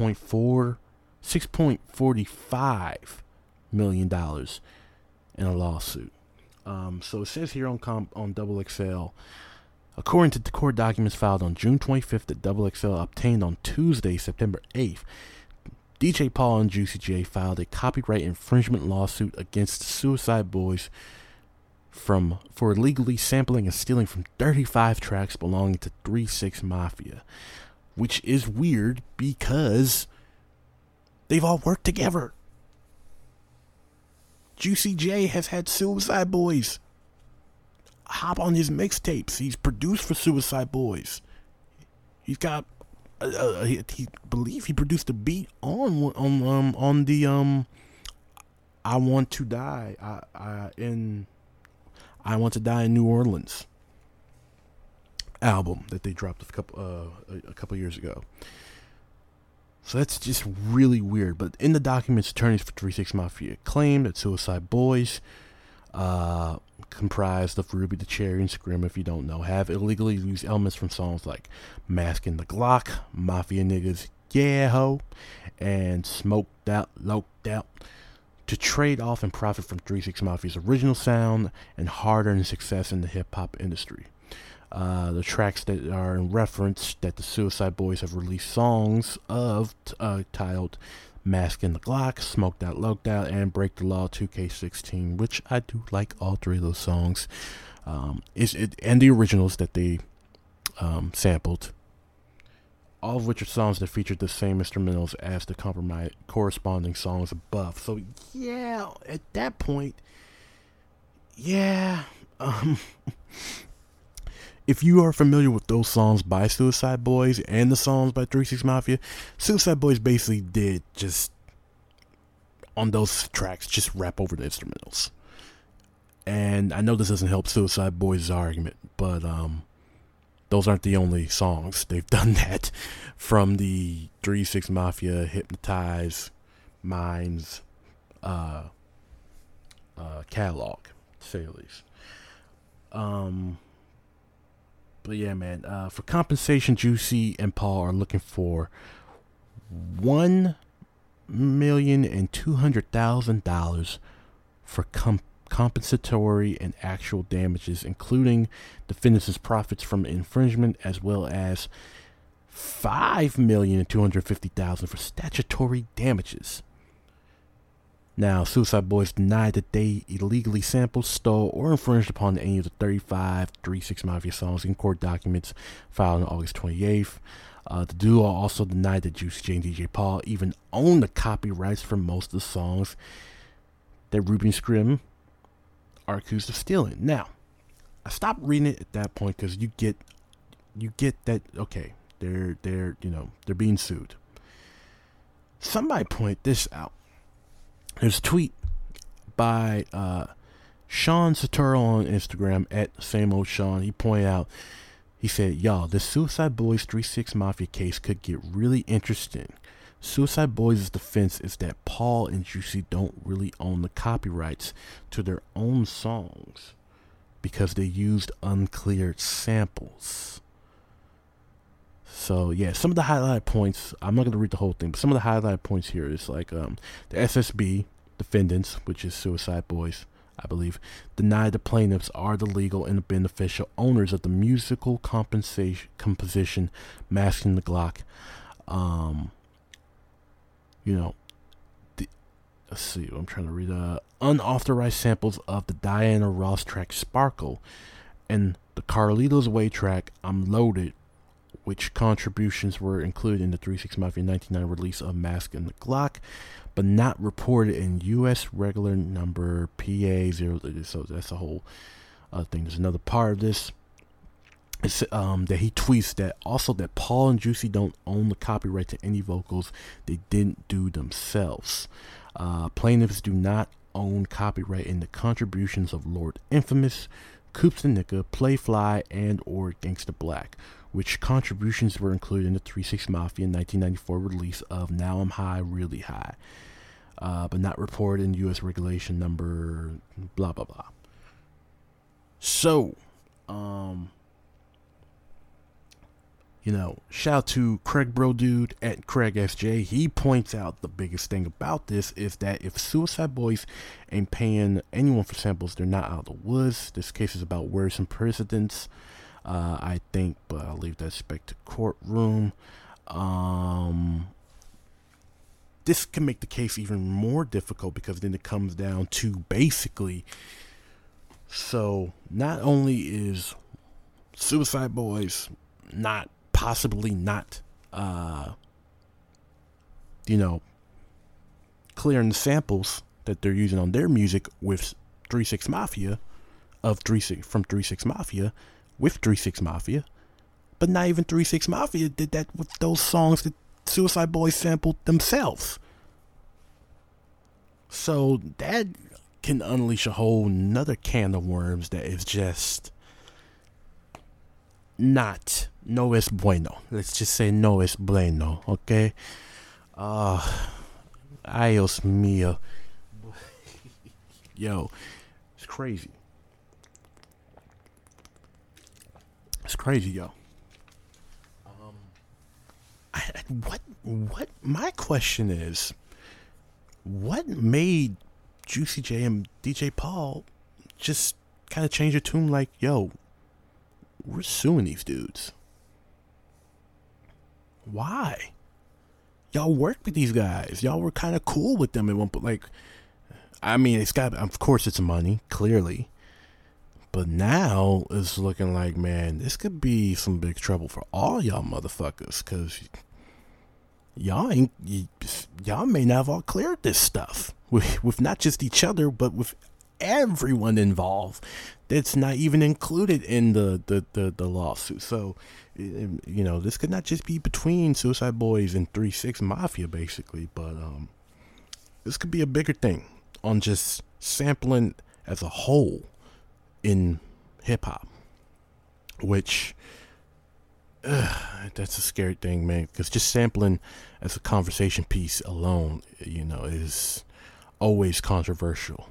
$6.45 million in a lawsuit. So it says here on XXL, according to the court documents filed on June 25th that XXL obtained on Tuesday, September 8th, DJ Paul and Juicy J filed a copyright infringement lawsuit against the Suicide Boys for illegally sampling and stealing from 35 tracks belonging to 3-6 Mafia, which is weird because they've all worked together. Juicy J has had Suicide Boys hop on his mixtapes. He's produced for Suicide Boys. He's got, he believe he produced a beat on the I Want to Die I Want to Die in New Orleans album that they dropped a couple years ago. So that's just really weird. But in the documents, attorneys for 3 6 Mafia claim that Suicide Boys, comprised of Ruby the Cherry and Scrim, if you don't know, have illegally used elements from songs like Masking the Glock, Mafia Niggas, Yeah Ho, and Smoked Out, Loped Out to trade off and profit from 3 6 Mafia's original sound and hard-earned success in the hip-hop industry. The tracks that are in reference that the Suicide Boys have released songs of titled Masking the Glock, Smoked Out, Loked Out, and Break the Law 2K16, which I do like all three of those songs. And the originals that they sampled, all of which are songs that featured the same instrumentals as the corresponding songs above. So yeah, at that point, yeah, if you are familiar with those songs by Suicide Boys and the songs by 3 6 Mafia, Suicide Boys basically did just, on those tracks, just rap over the instrumentals. And I know this doesn't help Suicide Boys' argument, but those aren't the only songs. They've done that from the 3 6 Mafia, Hypnotize, Minds catalog, to say the least. But yeah, man, for compensation, Juicy and Paul are looking for $1,200,000 for compensatory and actual damages, including defendants' profits from infringement, as well as $5,250,000 for statutory damages. Now, Suicide Boys denied that they illegally sampled, stole, or infringed upon any of the 35 3 6 Mafia songs in court documents filed on August 28th. The duo also denied that Juicy J and DJ Paul even owned the copyrights for most of the songs that Ruby and Scrim are accused of stealing. Now, I stopped reading it at that point because you get that, okay, they're being sued. Somebody point this out. There's a tweet by Sean Saturo on Instagram at Same Old Sean. He pointed out, he said, y'all, this Suicide Boys 3 6 Mafia case could get really interesting. Suicide Boys' defense is that Paul and Juicy don't really own the copyrights to their own songs because they used uncleared samples. So yeah, some of the highlight points, I'm not going to read the whole thing, but some of the highlight points here is like the SSB defendants, which is Suicide Boys, I believe, denied the plaintiffs are the legal and beneficial owners of the musical composition Masking the Glock. Let's see, I'm trying to read unauthorized samples of the Diana Ross track Sparkle and the Carlitos Way track I'm Loaded, which contributions were included in the 3 6 Mafia 1990 release of Masking the Glock, but not reported in U.S. regular number PA0. So that's a whole thing. There's another part of this. It's, that he tweets that also that Paul and Juicy don't own the copyright to any vocals they didn't do themselves. Plaintiffs do not own copyright in the contributions of Lord Infamous, Coops the Nicka, Playfly, and or Gangsta Black, which contributions were included in the 3 6 Mafia 1994 release of Now I'm High, Really High, but not reported in U.S. regulation number blah blah blah. So, shout out to Craig Bro Dude at Craig SJ. He points out the biggest thing about this is that if Suicide Boys ain't paying anyone for samples, they're not out of the woods. This case is about worrisome precedents, I think, but I'll leave that back to courtroom. This can make the case even more difficult because then it comes down to basically, so not only is Suicide Boys possibly not clearing the samples that they're using on their music with 3 6 Mafia, of 3 6 Mafia with 3 6 Mafia, but not even 3 6 Mafia did that with those songs that Suicide Boys sampled themselves. So that can unleash a whole nother can of worms that is just not no es bueno. Let's just say no es bueno, okay? Dios mío. Yo, it's crazy. It's crazy, yo. What my question is, what made Juicy J and DJ Paul just kind of change their tune like, yo, we're suing these dudes? Why? Y'all worked with these guys. Y'all were kind of cool with them at one point. Like, I mean, it's got, of course it's money, clearly. But now it's looking like, man, this could be some big trouble for all y'all motherfuckers, because y'all may not have all cleared this stuff with not just each other, but with everyone involved that's not even included in the lawsuit. So, you know, this could not just be between Suicide Boys and 3 6 Mafia, basically, but this could be a bigger thing on just sampling as a whole in hip-hop, which that's a scary thing, man, because just sampling as a conversation piece alone, you know, is always controversial.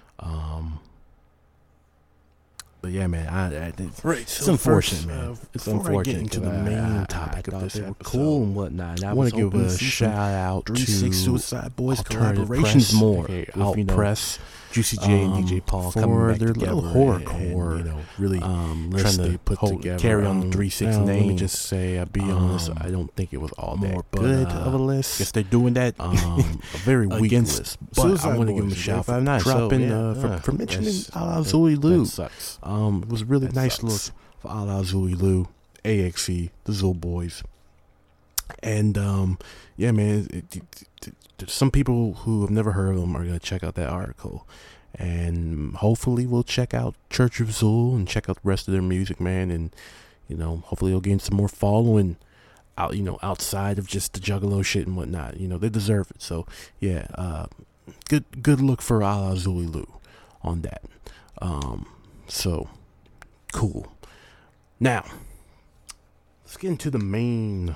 But yeah, man, it's unfortunate, man. It's unfortunate. I get into the main topic of this episode, cool and whatnot. I want to give a shout out to 3 6 Suicide Boys collaborations more with, Press, Juicy J and DJ Paul coming back their little horrorcore, you know, really trying to put together, carry on the 3 6 name. Let me just say, I'll be honest, I don't think it was all that good of a list. Guess they're doing that a very weak list. But I want to give them a shout out for mentioning Ala Zulu. It was a really nice look for Ala Zulu, AXE, the Zul Boys. And yeah, man, some people who have never heard of them are going to check out that article. And hopefully we'll check out Church of Zul and check out the rest of their music, man. And, you know, hopefully they'll gain some more following out, you know, outside of just the Juggalo shit and whatnot. You know, they deserve it. So, yeah, good look for Ala Zulu on that. So, cool. Now, let's get into the main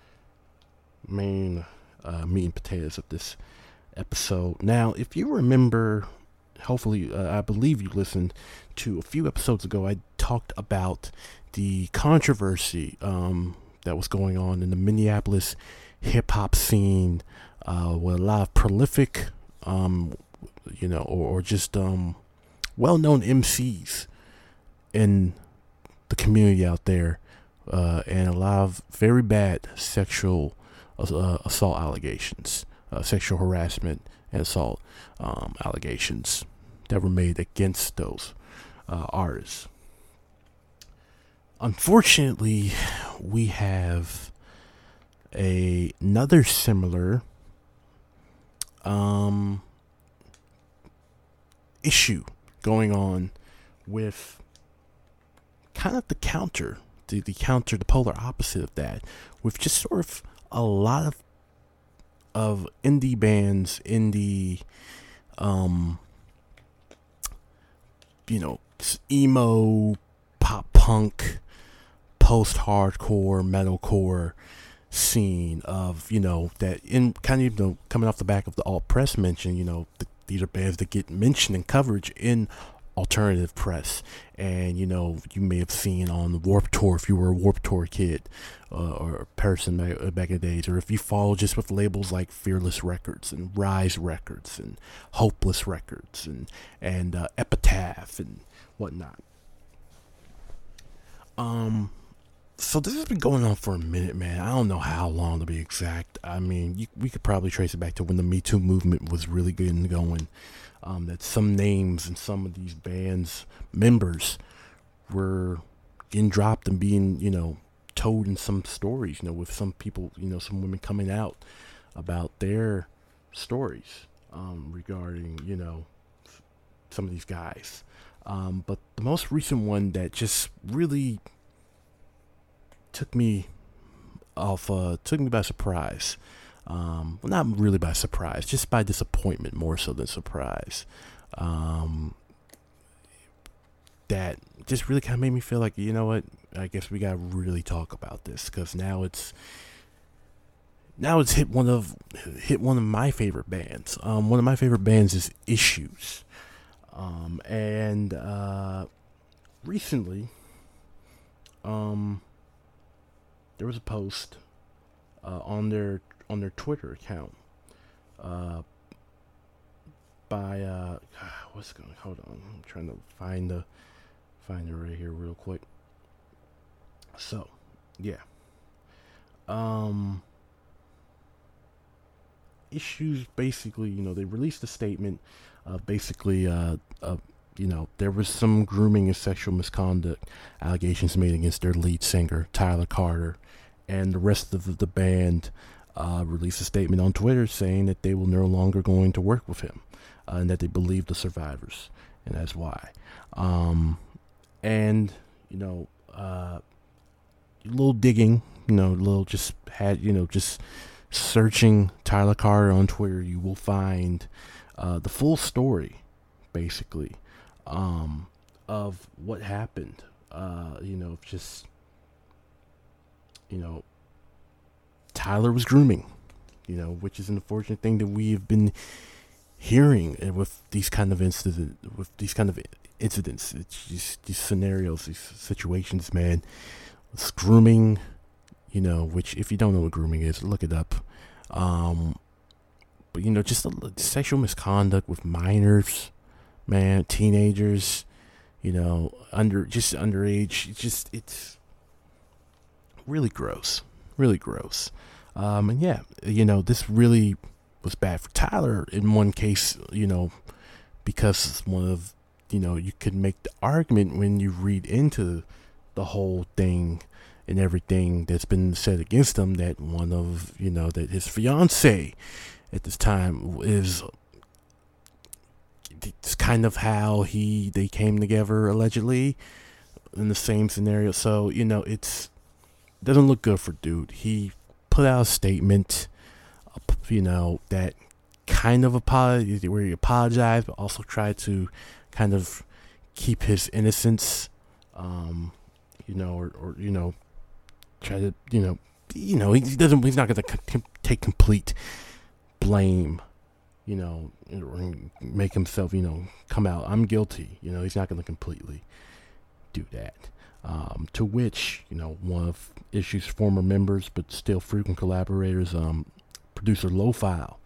meat and potatoes of this episode. Now, if you remember, hopefully, I believe you listened to a few episodes ago, I talked about the controversy that was going on in the Minneapolis hip-hop scene with a lot of prolific, you know, or just well-known MCs in the community out there, and a lot of very bad sexual assault allegations, sexual harassment and assault allegations that were made against those artists. Unfortunately, we have another similar issue going on with kind of the polar opposite of that, with just sort of a lot of indie bands, you know, emo, pop punk, post-hardcore, metalcore scene of, you know, that in kind of, you know, coming off the back of the alt press mention, you know, these are bands that get mentioned in coverage in alternative press. And, you know, you may have seen on the Warped Tour, if you were a Warped Tour kid or a person back in the days, or if you follow just with labels like Fearless Records and Rise Records and Hopeless Records and Epitaph and whatnot. So this has been going on for a minute, man. I don't know how long to be exact. I mean, we could probably trace it back to when the Me Too movement was really getting going. That some names and some of these bands' members were getting dropped and being, you know, told in some stories, you know, with some people, you know, some women coming out about their stories regarding, you know, some of these guys. But the most recent one that just really took me by surprise. Well, not really by surprise, just by disappointment more so than surprise. That just really kind of made me feel like, you know what, I guess we gotta really talk about this, because now it's hit one of my favorite bands. One of my favorite bands is Issues, and recently, there was a post on their Twitter account by hold on, I'm trying to find it right here real quick. So, yeah. Issues basically, they released a statement. Basically, there was some grooming and sexual misconduct allegations made against their lead singer, Tyler Carter, and the rest of the band released a statement on Twitter saying that they will no longer going to work with him, and that they believe the survivors, and that's why. And a little digging, just searching Tyler Carter on Twitter, you will find the full story, basically, of what happened. Tyler was grooming, which is an unfortunate thing that we have been hearing with these kind of incidents. It's just these scenarios, these situations, man. It's grooming, which if you don't know what grooming is, look it up. But just sexual misconduct with minors, man, teenagers, underage. It's really gross, and yeah, this really was bad for Tyler in one case, because one of, you could make the argument when you read into the whole thing and everything that's been said against him, that one of, that his fiance at this time it's kind of how they came together allegedly in the same scenario. So, it doesn't look good for dude. He put out a statement, that kind of apology, where he apologized, but also tried to kind of keep his innocence, or try to, he's not going to take complete blame, or make himself, come out, I'm guilty, he's not going to completely do that. To which, one of Issues' former members, but still frequent collaborators, producer Lo-File,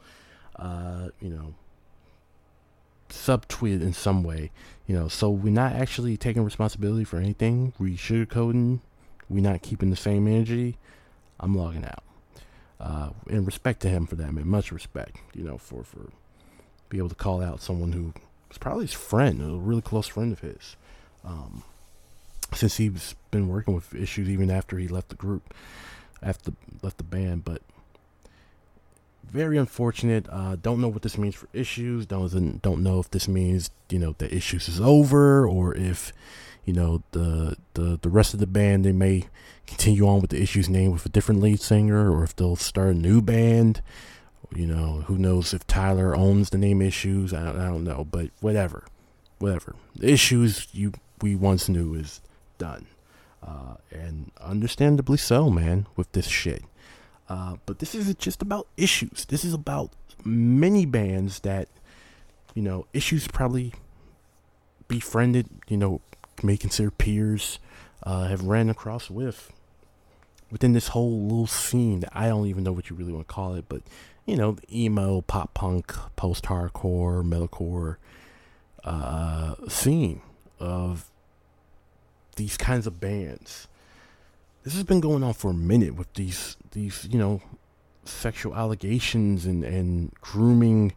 subtweeted in some way, so we're not actually taking responsibility for anything. We sugarcoating. We're not keeping the same energy. I'm logging out. And respect to him for that, man. Much respect, for be able to call out someone who was probably his friend, a really close friend of his. Since he's been working with Issues even after he left the group, left the band, but very unfortunate. Don't know what this means for Issues. Don't know if this means the Issues is over, or if the rest of the band, they may continue on with the Issues name with a different lead singer, or if they'll start a new band. Who knows if Tyler owns the name Issues? I don't know, but whatever. The Issues we once knew is done, and understandably so, man, with this shit. But this isn't just about Issues. This is about many bands that, Issues probably befriended, may consider peers, have ran across within this whole little scene that I don't even know what you really want to call it, but, the emo, pop punk, post-hardcore, metalcore scene of these kinds of bands. This has been going on for a minute with these sexual allegations and grooming,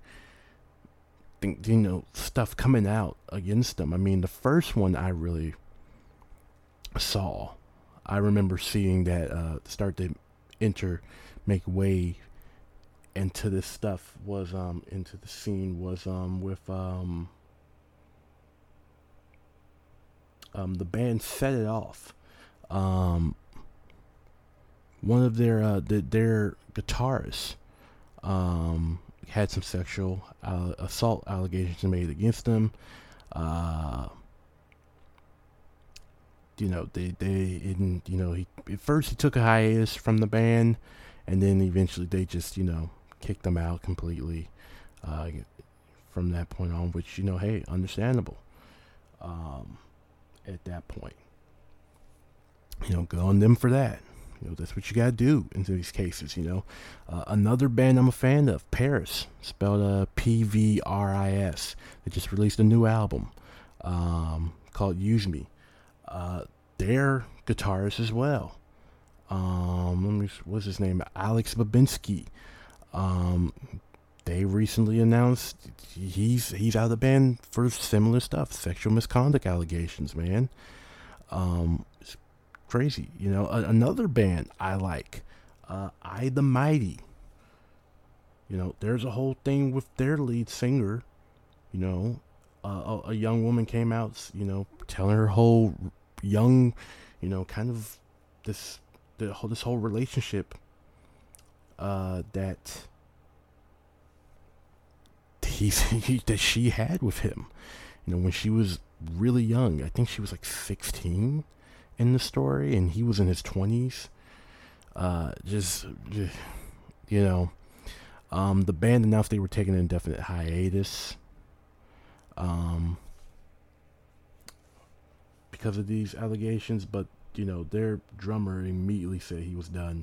stuff coming out against them. I mean, the first one I really saw, I remember seeing that start to make way into this stuff was into the scene was with the band Set It Off. One of their guitarists had some sexual assault allegations made against them. He at first he took a hiatus from the band, and then eventually they just, kicked him out completely, from that point on, which, hey, understandable, at that point. Good on them for that. That's what you gotta do in these cases, Another band I'm a fan of, Paris, spelled Pvris. They just released a new album, called Use Me. Their guitarist as well. What's his name? Alex Babinski. They recently announced he's out of the band for similar stuff, sexual misconduct allegations, man. It's crazy, Another band I like, I the Mighty. There's a whole thing with their lead singer. A young woman came out, telling her whole young, kind of this whole relationship that that she had with him, when she was really young. I think she was like 16 in the story, and he was in his 20s. The band announced they were taking an indefinite hiatus, because of these allegations, but their drummer immediately said he was done.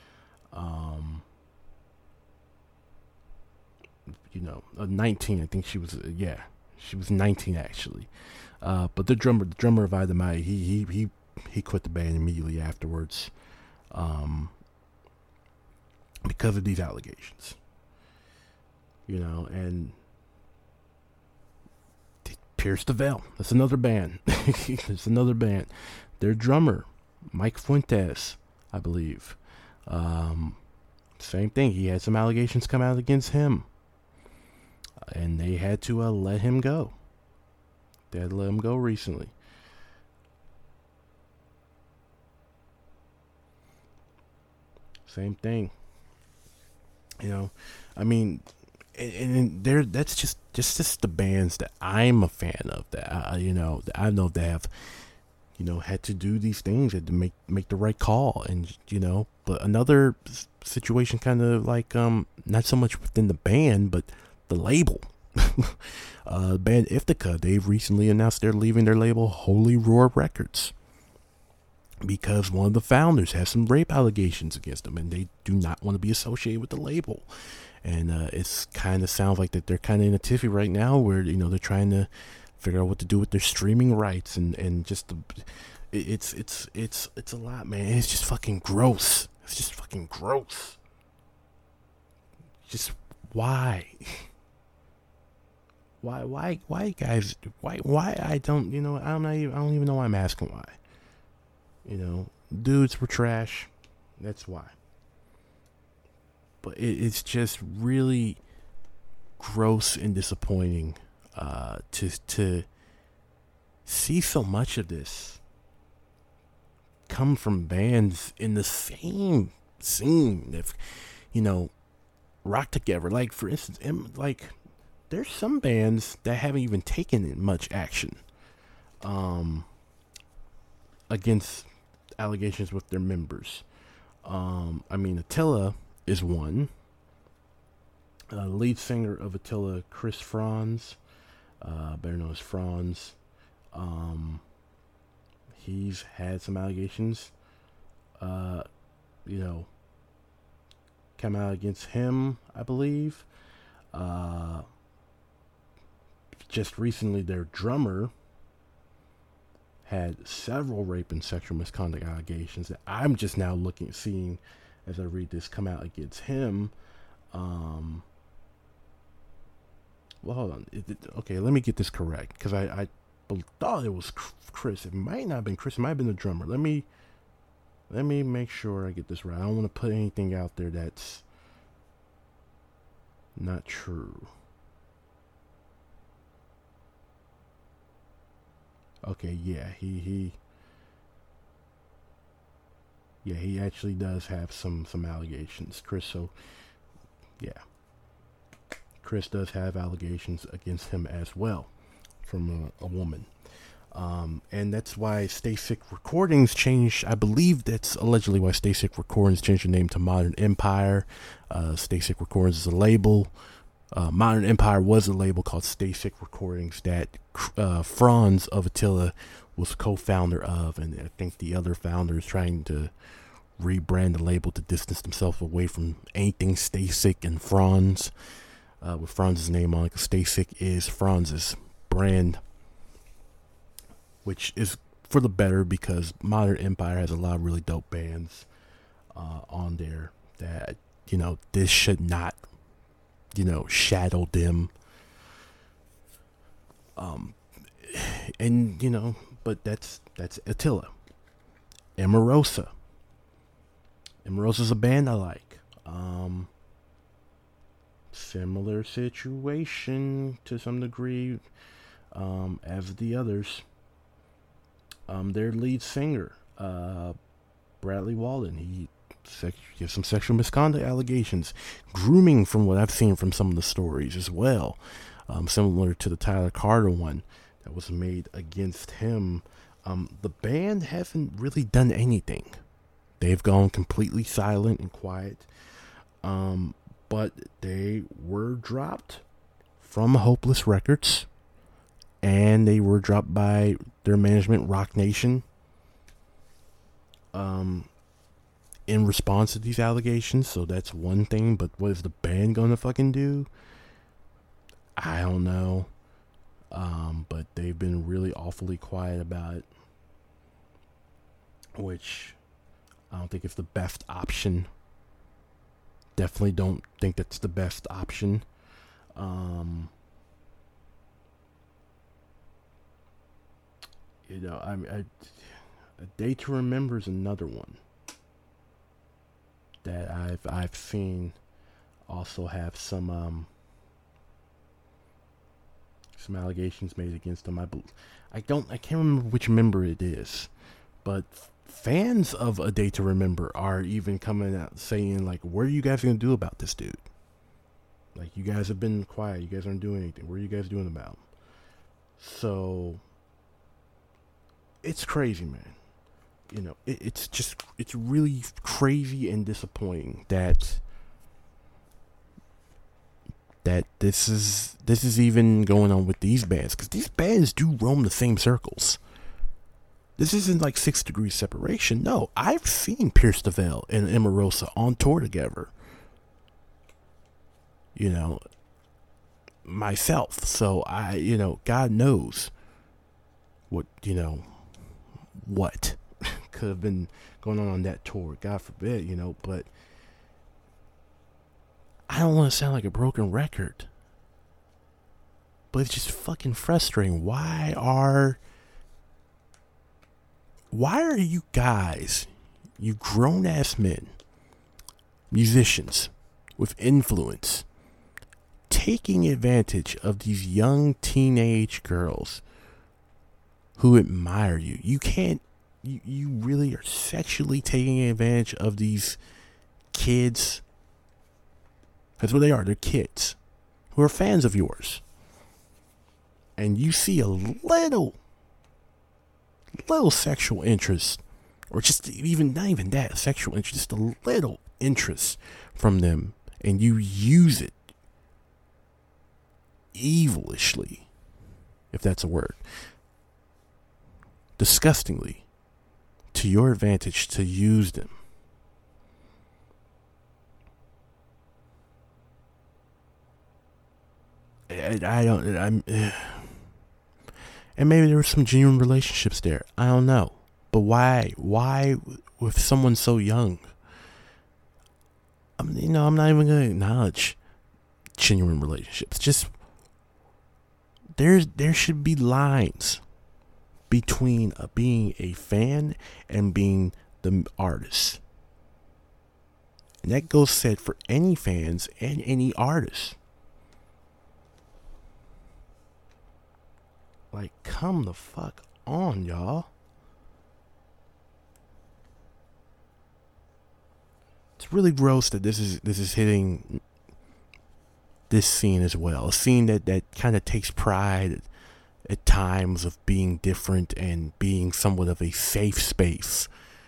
19, I think she was, she was 19 actually. But the drummer of I the Mighty, he quit the band immediately afterwards, because of these allegations. And Pierce the Veil, that's another band. It's another band. Their drummer, Mike Fuentes, I believe. Same thing. He had some allegations come out against him, and they had to let him go. They had to let him go recently. Same thing. And there, that's just the bands that I'm a fan of, that that I know that have, had to do these things, had to make the right call, and but another situation, kind of like not so much within the band, but the label. Band Ithaca, they've recently announced they're leaving their label Holy Roar Records, because one of the founders has some rape allegations against them, and they do not want to be associated with the label. And it's kind of sounds like that they're kind of in a tiffy right now, where they're trying to figure out what to do with their streaming rights, and just it's a lot, man. It's just fucking gross. It's just fucking gross. Just why guys? Why I don't I don't even know why I'm asking why. Dudes were trash. That's why. But it's just really gross and disappointing to see so much of this come from bands in the same scene that rock together. Like, for instance, there's some bands that haven't even taken much action against allegations with their members. Attila is one. Lead singer of Attila, Chris Franz, better known as Franz. He's had some allegations, come out against him, I believe. Just recently, their drummer had several rape and sexual misconduct allegations that I'm just now seeing as I read this come out against him. Well, hold on. Okay, let me get this correct, because I thought it was Chris. It might not have been Chris. It might have been the drummer. Let me make sure I get this right. I don't want to put anything out there that's not true. Okay, yeah, he actually does have some allegations, Chris. So, yeah, Chris does have allegations against him as well from a woman. And that's why Stay Sick Recordings changed. I believe that's allegedly why Stay Sick Recordings changed their name to Modern Empire. Stay Sick Recordings is a label. Modern Empire was a label called Stay Sick Recordings that Franz of Attila was co-founder of, and I think the other founder is trying to rebrand the label to distance themselves away from anything Stay Sick and Franz, with Franz's name on it, because Stay Sick is Franz's brand, which is for the better because Modern Empire has a lot of really dope bands on there that, you know, this should not, you know, shadow them. And, you know, but that's Attila. Emarosa. Emarosa's a band I like. Similar situation to some degree as the others. Their lead singer, Bradley Walden, he has some sexual misconduct allegations, grooming from what I've seen from some of the stories as well, similar to the Tyler Carter one that was made against him. The band hasn't really done anything. They've gone completely silent and quiet, but they were dropped from Hopeless Records, and they were dropped by their management, Rock Nation, in response to these allegations. So that's one thing, but what is the band gonna fucking do? I don't know. But they've been really awfully quiet about it, which I don't think it's the best option. Definitely don't think that's the best option. You know, A Day to Remember is another one that I've seen also have some allegations made against them. I can't remember which member it is, but fans of A Day to Remember are even coming out saying, like, what are you guys gonna do about this dude? Like, you guys have been quiet, you guys aren't doing anything, what are you guys doing about him? So it's crazy, man. You know, it's really crazy and disappointing that this is even going on with these bands, because these bands do roam the same circles. This isn't like 6 Degrees Separation. No, I've seen Pierce the Veil and Emarosa on tour together, you know, myself. So God knows what could have been going on that tour, God forbid, but I don't want to sound like a broken record, but it's just fucking frustrating. Why are you guys, you grown ass men, musicians with influence, taking advantage of these young teenage girls who admire you? You really are sexually taking advantage of these kids. That's what they are. They're kids who are fans of yours. And you see a little sexual interest, or just even not even that sexual interest, just a little interest from them, and you use it evilishly, if that's a word, disgustingly, to your advantage, to use them. And maybe there were some genuine relationships there. I don't know. But why with someone so young? I'm not even going to acknowledge genuine relationships. Just, there should be lines between being a fan and being the artist. And that goes said for any fans and any artists. Like, come the fuck on, y'all? It's really gross that this is hitting this scene as well. A scene that kind of takes pride at times of being different and being somewhat of a safe space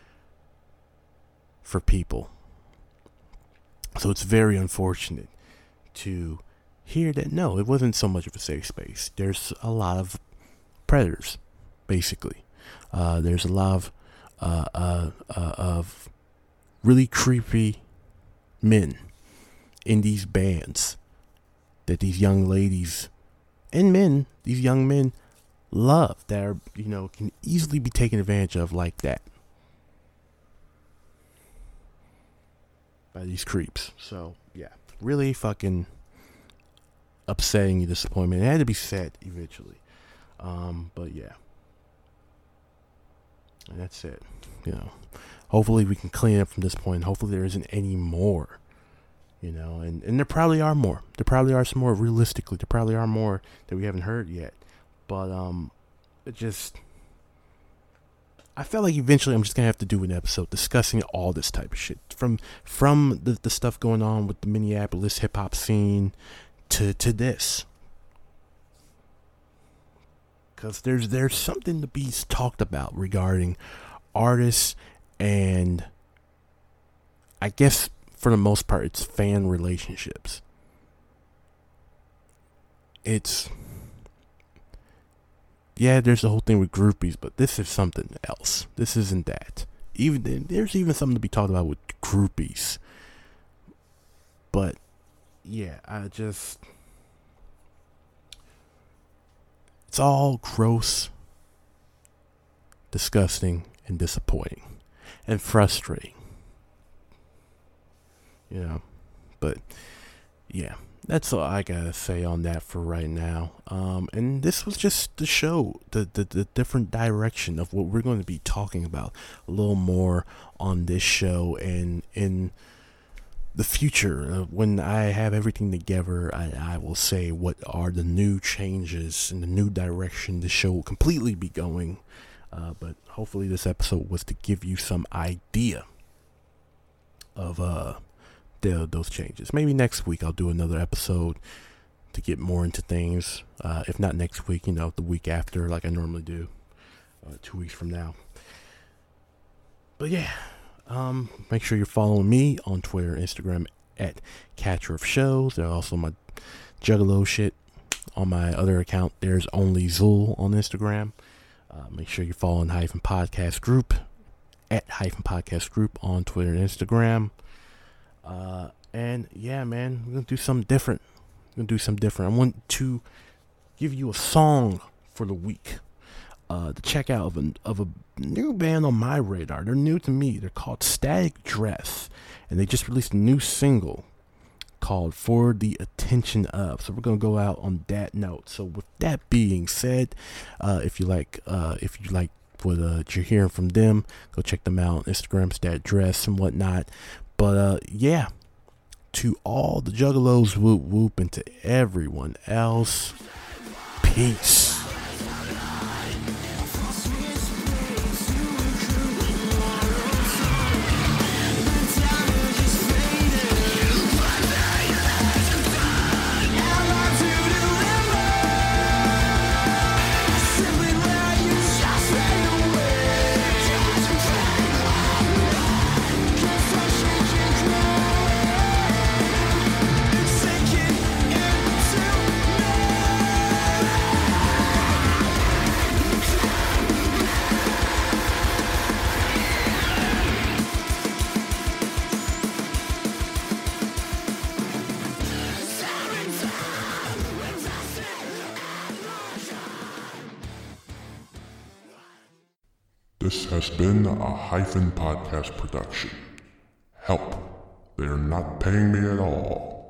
for people. So it's very unfortunate to hear that, no, it wasn't so much of a safe space. There's a lot of predators, basically. There's a lot of really creepy men in these bands that these young ladies and men, these young men, love, that are, can easily be taken advantage of like that by these creeps. So yeah, really fucking upsetting disappointment. It had to be said eventually. But yeah, and that's it. Hopefully we can clean up from this point. Hopefully there isn't any more. And there probably are more. There probably are some more. Realistically, there probably are more that we haven't heard yet. But I felt like eventually I'm just gonna have to do an episode discussing all this type of shit, from the stuff going on with the Minneapolis hip hop scene to this, because there's something to be talked about regarding artists, and I guess for the most part it's fan relationships. There's the whole thing with groupies, but this is something else. This isn't that. There's even something to be talked about with groupies. But yeah, it's all gross, disgusting, and disappointing, and frustrating. But yeah, that's all I gotta say on that for right now. And this was just the show, the different direction of what we're going to be talking about a little more on this show, and in the future, when I have everything together, I will say what are the new changes and the new direction the show will completely be going. But hopefully this episode was to give you some idea of those changes. Maybe next week I'll do another episode to get more into things. If not next week, the week after, like I normally do, 2 weeks from now. But yeah, make sure you're following me on Twitter and Instagram at Catcher of Shows. There's also my Juggalo shit on my other account. There's Only Zul on Instagram. Make sure you're following Hyphen Podcast Group at Hyphen Podcast Group on Twitter and Instagram. And yeah, man, we're gonna do something different. I want to give you a song for the week. To check out of a new band on my radar. They're new to me. They're called Static Dress, and they just released a new single called For the Attention Of. So we're gonna go out on that note. So with that being said, if you like what you're hearing from them, go check them out on Instagram, Static Dress and whatnot. But yeah, to all the juggalos, whoop whoop, and to everyone else, peace. This has been a Hyphen Podcast production. Help. They're not paying me at all.